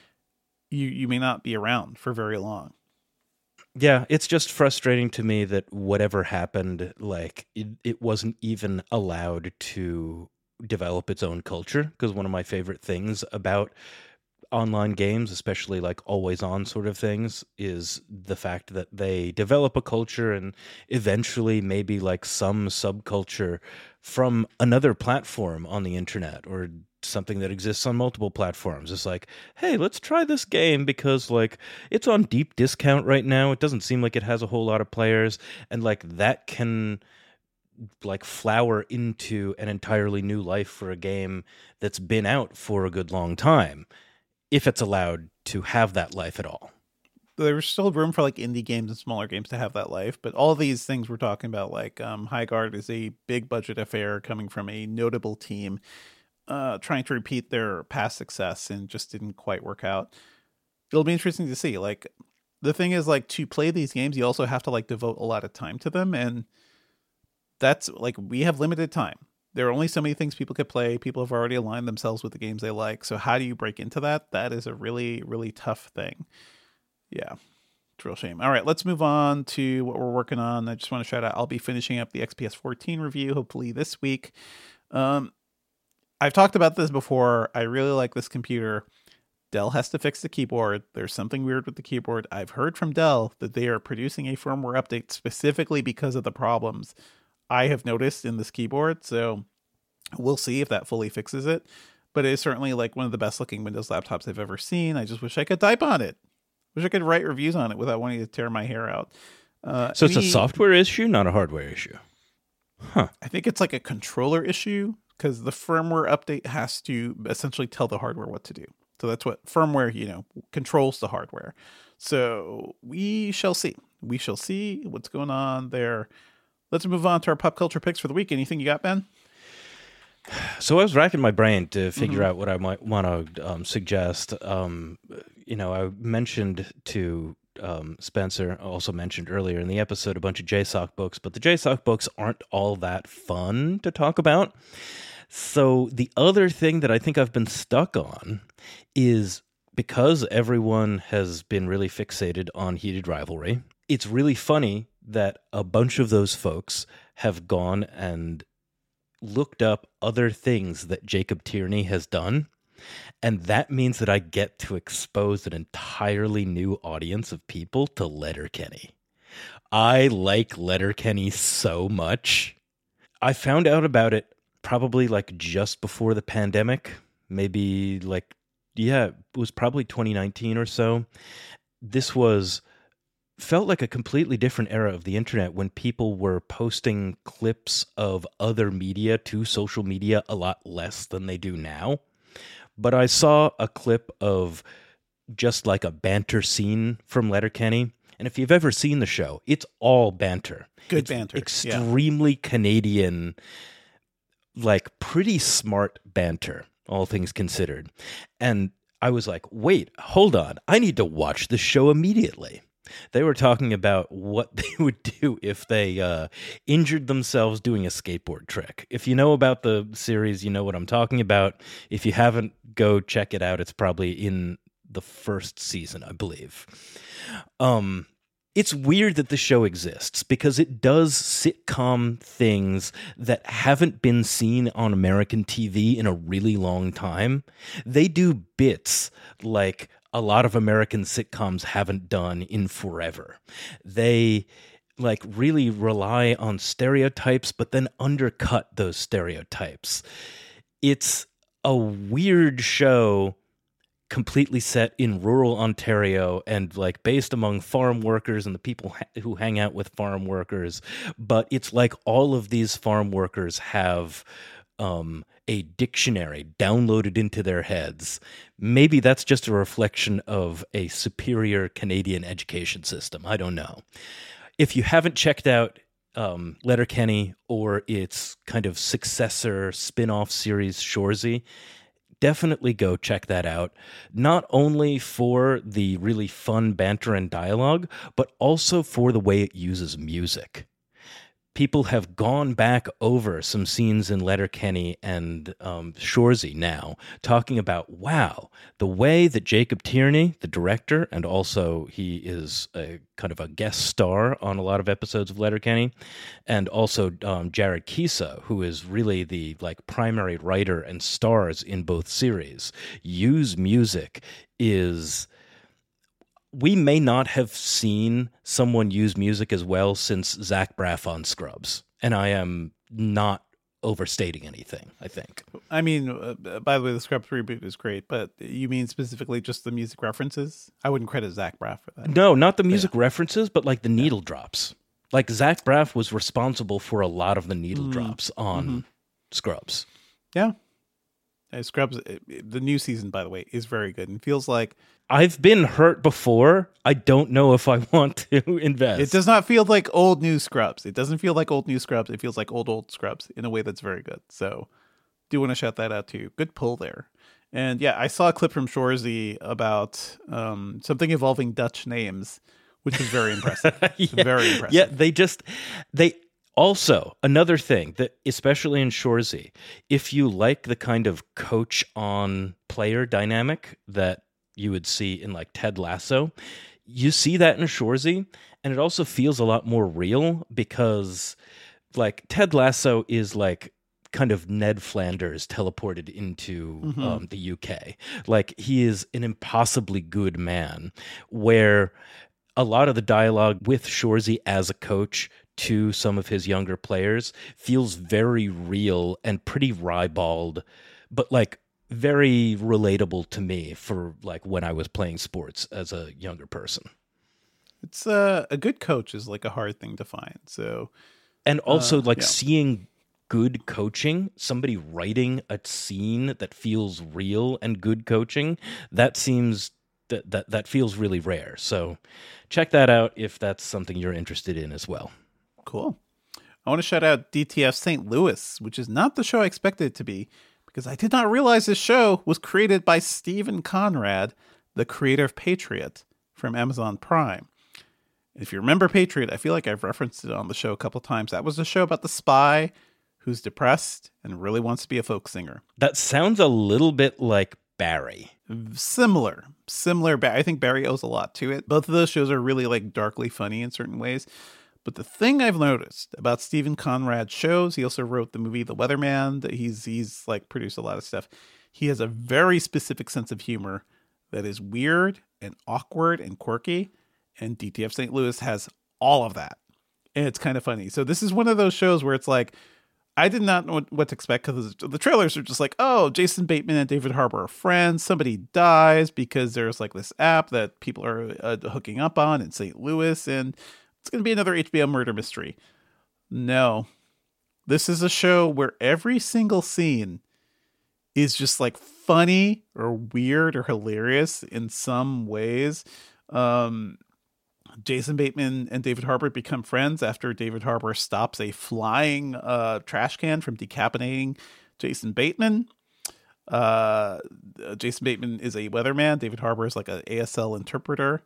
you you may not be around for very long. Yeah, it's just frustrating to me that whatever happened, like, it, it wasn't even allowed to develop its own culture. Because one of my favorite things about online games, especially, like, always on sort of things, is the fact that they develop a culture and eventually maybe, like, some subculture from another platform on the internet or something that exists on multiple platforms. It's like, hey, let's try this game because like it's on deep discount right now. It doesn't seem like it has a whole lot of players, and like that can like flower into an entirely new life for a game that's been out for a good long time, if it's allowed to have that life at all. There's still room for like indie games and smaller games to have that life, but all these things we're talking about, like um, Highguard is a big budget affair coming from a notable team, uh, trying to repeat their past success and just didn't quite work out. It'll be interesting to see. Like the thing is, like to play these games, you also have to like devote a lot of time to them, and that's like we have limited time. There are only so many things people could play. People have already aligned themselves with the games they like. So how do you break into that? That is a really, really tough thing. Yeah, it's a real shame. All right, let's move on to what we're working on. I just want to shout out, I'll be finishing up the X P S fourteen review, hopefully this week. Um, I've talked about this before. I really like this computer. Dell has to fix the keyboard. There's something weird with the keyboard. I've heard from Dell that they are producing a firmware update specifically because of the problems I have noticed in this keyboard. So we'll see if that fully fixes it. But it is certainly like one of the best looking Windows laptops I've ever seen. I just wish I could type on it. Wish I could write reviews on it without wanting to tear my hair out. Uh, so it's any, a software issue, not a hardware issue. Huh. I think it's like a controller issue because the firmware update has to essentially tell the hardware what to do. So that's what firmware, you know, controls the hardware. So we shall see. We shall see what's going on there. Let's move on to our pop culture picks for the week. Anything you got, Ben? So I was racking my brain to figure Mm-hmm. out what I might want to um, suggest. Um, you know, I mentioned to um, Spencer, also mentioned earlier in the episode, a bunch of J S O C books, but the J S O C books aren't all that fun to talk about. So the other thing that I think I've been stuck on is because everyone has been really fixated on Heated Rivalry, it's really funny that a bunch of those folks have gone and looked up other things that Jacob Tierney has done. And that means that I get to expose an entirely new audience of people to Letterkenny. I like Letterkenny so much. I found out about it probably like just before the pandemic, maybe like, yeah, it was probably twenty nineteen or so. This was felt like a completely different era of the internet when people were posting clips of other media to social media a lot less than they do now. But I saw a clip of just like a banter scene from Letterkenny. And if you've ever seen the show, it's all banter. Good it's banter. Extremely yeah. Canadian, like pretty smart banter, all things considered. And I was like, wait, hold on. I need to watch the show immediately. They were talking about what they would do if they uh, injured themselves doing a skateboard trick. If you know about the series, you know what I'm talking about. If you haven't, go check it out. It's probably in the first season, I believe. Um, it's weird that the show exists because it does sitcom things that haven't been seen on American T V in a really long time. They do bits like a lot of American sitcoms haven't done in forever. They like really rely on stereotypes, but then undercut those stereotypes. It's a weird show completely set in rural Ontario and like based among farm workers and the people ha- who hang out with farm workers. But it's like all of these farm workers have um, a dictionary downloaded into their heads. Maybe that's just a reflection of a superior Canadian education system. I don't know. If you haven't checked out um, Letterkenny or its kind of successor spin-off series Shoresy, definitely go check that out. Not only for the really fun banter and dialogue, but also for the way it uses music. People have gone back over some scenes in Letterkenny and um, Shoresy now, talking about, wow, the way that Jacob Tierney, the director, and also he is a kind of a guest star on a lot of episodes of Letterkenny, and also um, Jared Kisa, who is really the like primary writer and stars in both series, use music is... We may not have seen someone use music as well since Zach Braff on Scrubs, and I am not overstating anything, I think. I mean, uh, by the way, the Scrubs reboot is great, but you mean specifically just the music references? I wouldn't credit Zach Braff for that. No, not the music yeah. references, but like the needle yeah. drops. Like Zach Braff was responsible for a lot of the needle mm. drops on mm-hmm. Scrubs. Yeah. Uh, Scrubs, the new season, by the way, is very good and feels like... I've been hurt before. I don't know if I want to invest. It does not feel like old new Scrubs. It doesn't feel like old new Scrubs. It feels like old, old Scrubs in a way that's very good. So do want to shout that out too. Good pull there. And yeah, I saw a clip from Shoresy about um, something involving Dutch names, which was very impressive. yeah. Very impressive. Yeah, they just... they. Also, another thing that, especially in Shoresy, if you like the kind of coach on player dynamic that you would see in like Ted Lasso, you see that in Shoresy, and it also feels a lot more real because like Ted Lasso is like kind of Ned Flanders teleported into mm-hmm. um, the U K. Like he is an impossibly good man, where a lot of the dialogue with Shoresy as a coach to some of his younger players feels very real and pretty ribald, but like very relatable to me for like when I was playing sports as a younger person. It's uh, a good coach is like a hard thing to find. So, and also uh, like yeah. seeing good coaching, somebody writing a scene that feels real and good coaching, that seems that that that feels really rare. So check that out if that's something you're interested in as well. Cool. I want to shout out D T F Saint Louis, which is not the show I expected it to be, because I did not realize this show was created by Stephen Conrad, the creator of Patriot from Amazon Prime. If you remember Patriot, I feel like I've referenced it on the show a couple times. That was a show about the spy who's depressed and really wants to be a folk singer. That sounds a little bit like Barry. Similar. Similar. I think Barry owes a lot to it. Both of those shows are really like darkly funny in certain ways. But the thing I've noticed about Stephen Conrad's shows, he also wrote the movie The Weatherman, that he's he's like produced a lot of stuff. He has a very specific sense of humor that is weird and awkward and quirky. And D T F Saint Louis has all of that. And it's kind of funny. So this is one of those shows where it's like, I did not know what to expect because the trailers are just like, oh, Jason Bateman and David Harbour are friends. Somebody dies because there's like this app that people are uh, hooking up on in Saint Louis. And it's going to be another H B O murder mystery. No, this is a show where every single scene is just like funny or weird or hilarious in some ways. Um, Jason Bateman and David Harbour become friends after David Harbour stops a flying uh, trash can from decapitating Jason Bateman. Uh, Jason Bateman is a weatherman. David Harbour is like an A S L interpreter.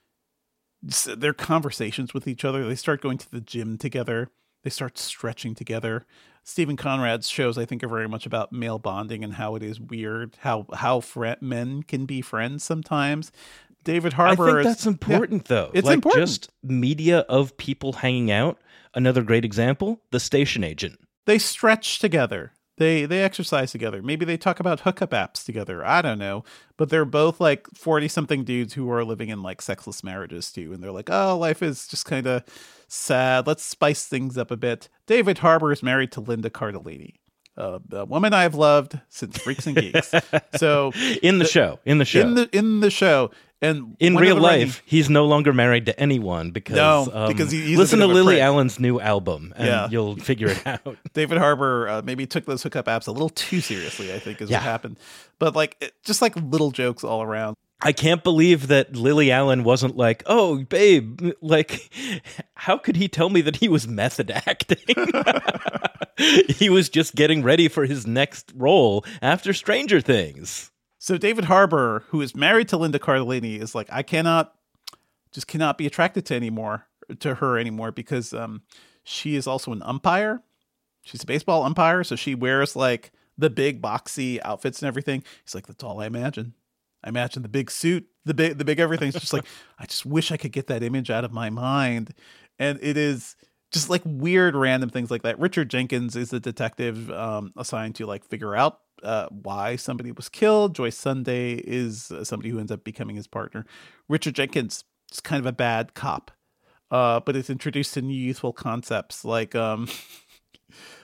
Their conversations with each other. They start going to the gym together. They start stretching together. Stephen Conrad's shows, I think, are very much about male bonding and how it is weird, how how fr- men can be friends sometimes. David Harbour. I think is, that's important, yeah, though. It's like important. Just media of people hanging out. Another great example: The Station Agent. They stretch together. They they exercise together. Maybe they talk about hookup apps together. I don't know. But they're both like forty-something dudes who are living in like sexless marriages too. And they're like, oh, life is just kind of sad. Let's spice things up a bit. David Harbour is married to Linda Cardellini, uh, the woman I've loved since Freaks and Geeks. So in the, the show, in the show, in the in the show. And in real life, writing, he's no longer married to anyone because, no, um, because he, he's listen to Lily prick. Allen's new album and yeah. you'll figure it out. David Harbour uh, maybe took those hookup apps a little too seriously, I think, is yeah. what happened. But like, it, just like little jokes all around. I can't believe that Lily Allen wasn't like, oh, babe, like, how could he tell me that he was method acting? He was just getting ready for his next role after Stranger Things. So David Harbour, who is married to Linda Cardellini, is like, I cannot, just cannot be attracted to anymore, to her anymore, because um, she is also an umpire. She's a baseball umpire, so she wears like the big boxy outfits and everything. He's like, that's all I imagine. I imagine the big suit, the big, the big everything. It's just like, I just wish I could get that image out of my mind. And it is just like weird, random things like that. Richard Jenkins is the detective um, assigned to like figure out uh, why somebody was killed. Joyce Sunday is uh, somebody who ends up becoming his partner. Richard Jenkins is kind of a bad cop, uh, but it's introduced to new youthful concepts like, um,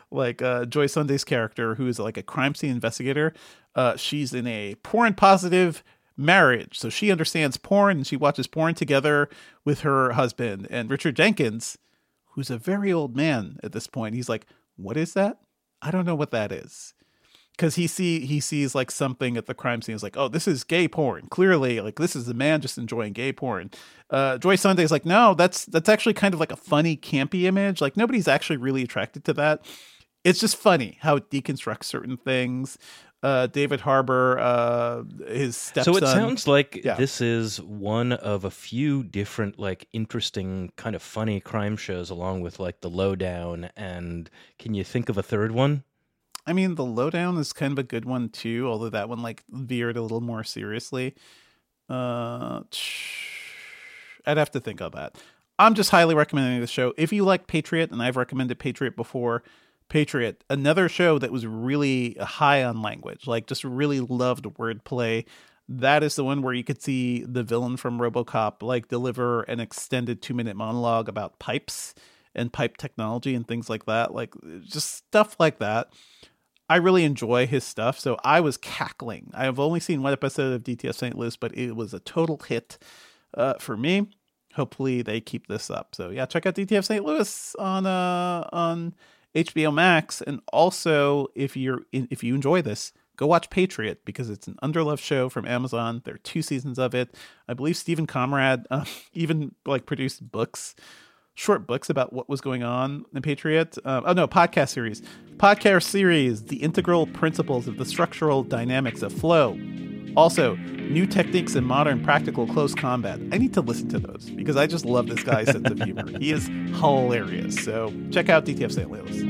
like uh, Joy Sunday's character, who is like a crime scene investigator. Uh, she's in a porn positive marriage, so she understands porn and she watches porn together with her husband. And Richard Jenkins, who's a very old man at this point, he's like, "What is that? I don't know what that is." Because he see he sees like something at the crime scene. He's like, "Oh, this is gay porn. Clearly, like this is a man just enjoying gay porn." Uh, Joy Sunday's like, "No, that's that's actually kind of like a funny, campy image. Like nobody's actually really attracted to that. It's just funny how it deconstructs certain things." Uh, David Harbour, uh, his stepson. So it sounds like yeah. this is one of a few different, like, interesting, kind of funny crime shows, along with like The Lowdown. And can you think of a third one? I mean, The Lowdown is kind of a good one too, although that one like veered a little more seriously. Uh, I'd have to think of that. I'm just highly recommending the show. If you like Patriot, and I've recommended Patriot before, Patriot, another show that was really high on language, like just really loved wordplay. That is the one where you could see the villain from RoboCop like deliver an extended two minute monologue about pipes and pipe technology and things like that. Like just stuff like that. I really enjoy his stuff, so I was cackling. I have only seen one episode of D T F Saint Louis, but it was a total hit uh, for me. Hopefully they keep this up. So yeah, check out D T F Saint Louis on uh, on H B O Max, and also if you're in, if you enjoy this, go watch Patriot because it's an underloved show from Amazon. There are two seasons of it. I believe Stephen Conrad uh, even like produced books. Short books about what was going on in Patriot. Um, oh no, podcast series. Podcast series, The Integral Principles of the Structural Dynamics of Flow. Also, New Techniques in Modern Practical Close Combat. I need to listen to those because I just love this guy's sense of humor. He is hilarious. So check out D T F Saint Louis.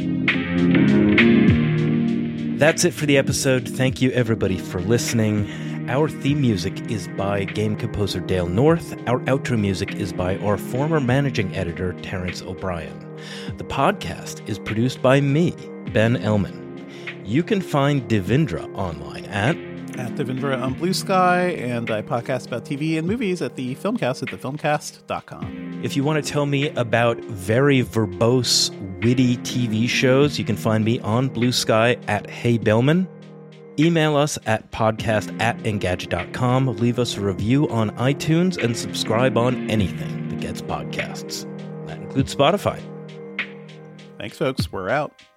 That's it for the episode. Thank you everybody for listening. Our theme music is by game composer Dale North. Our outro music is by our former managing editor, Terrence O'Brien. The podcast is produced by me, Ben Ellman. You can find Devindra online at... At Devindra on Blue Sky, and I podcast about T V and movies at the Filmcast at the filmcast dot com. If you want to tell me about very verbose, witty T V shows, you can find me on Blue Sky at Hey Bellman. Email us at podcast at engadget dot com. Leave us a review on iTunes and subscribe on anything that gets podcasts. That includes Spotify. Thanks, folks. We're out.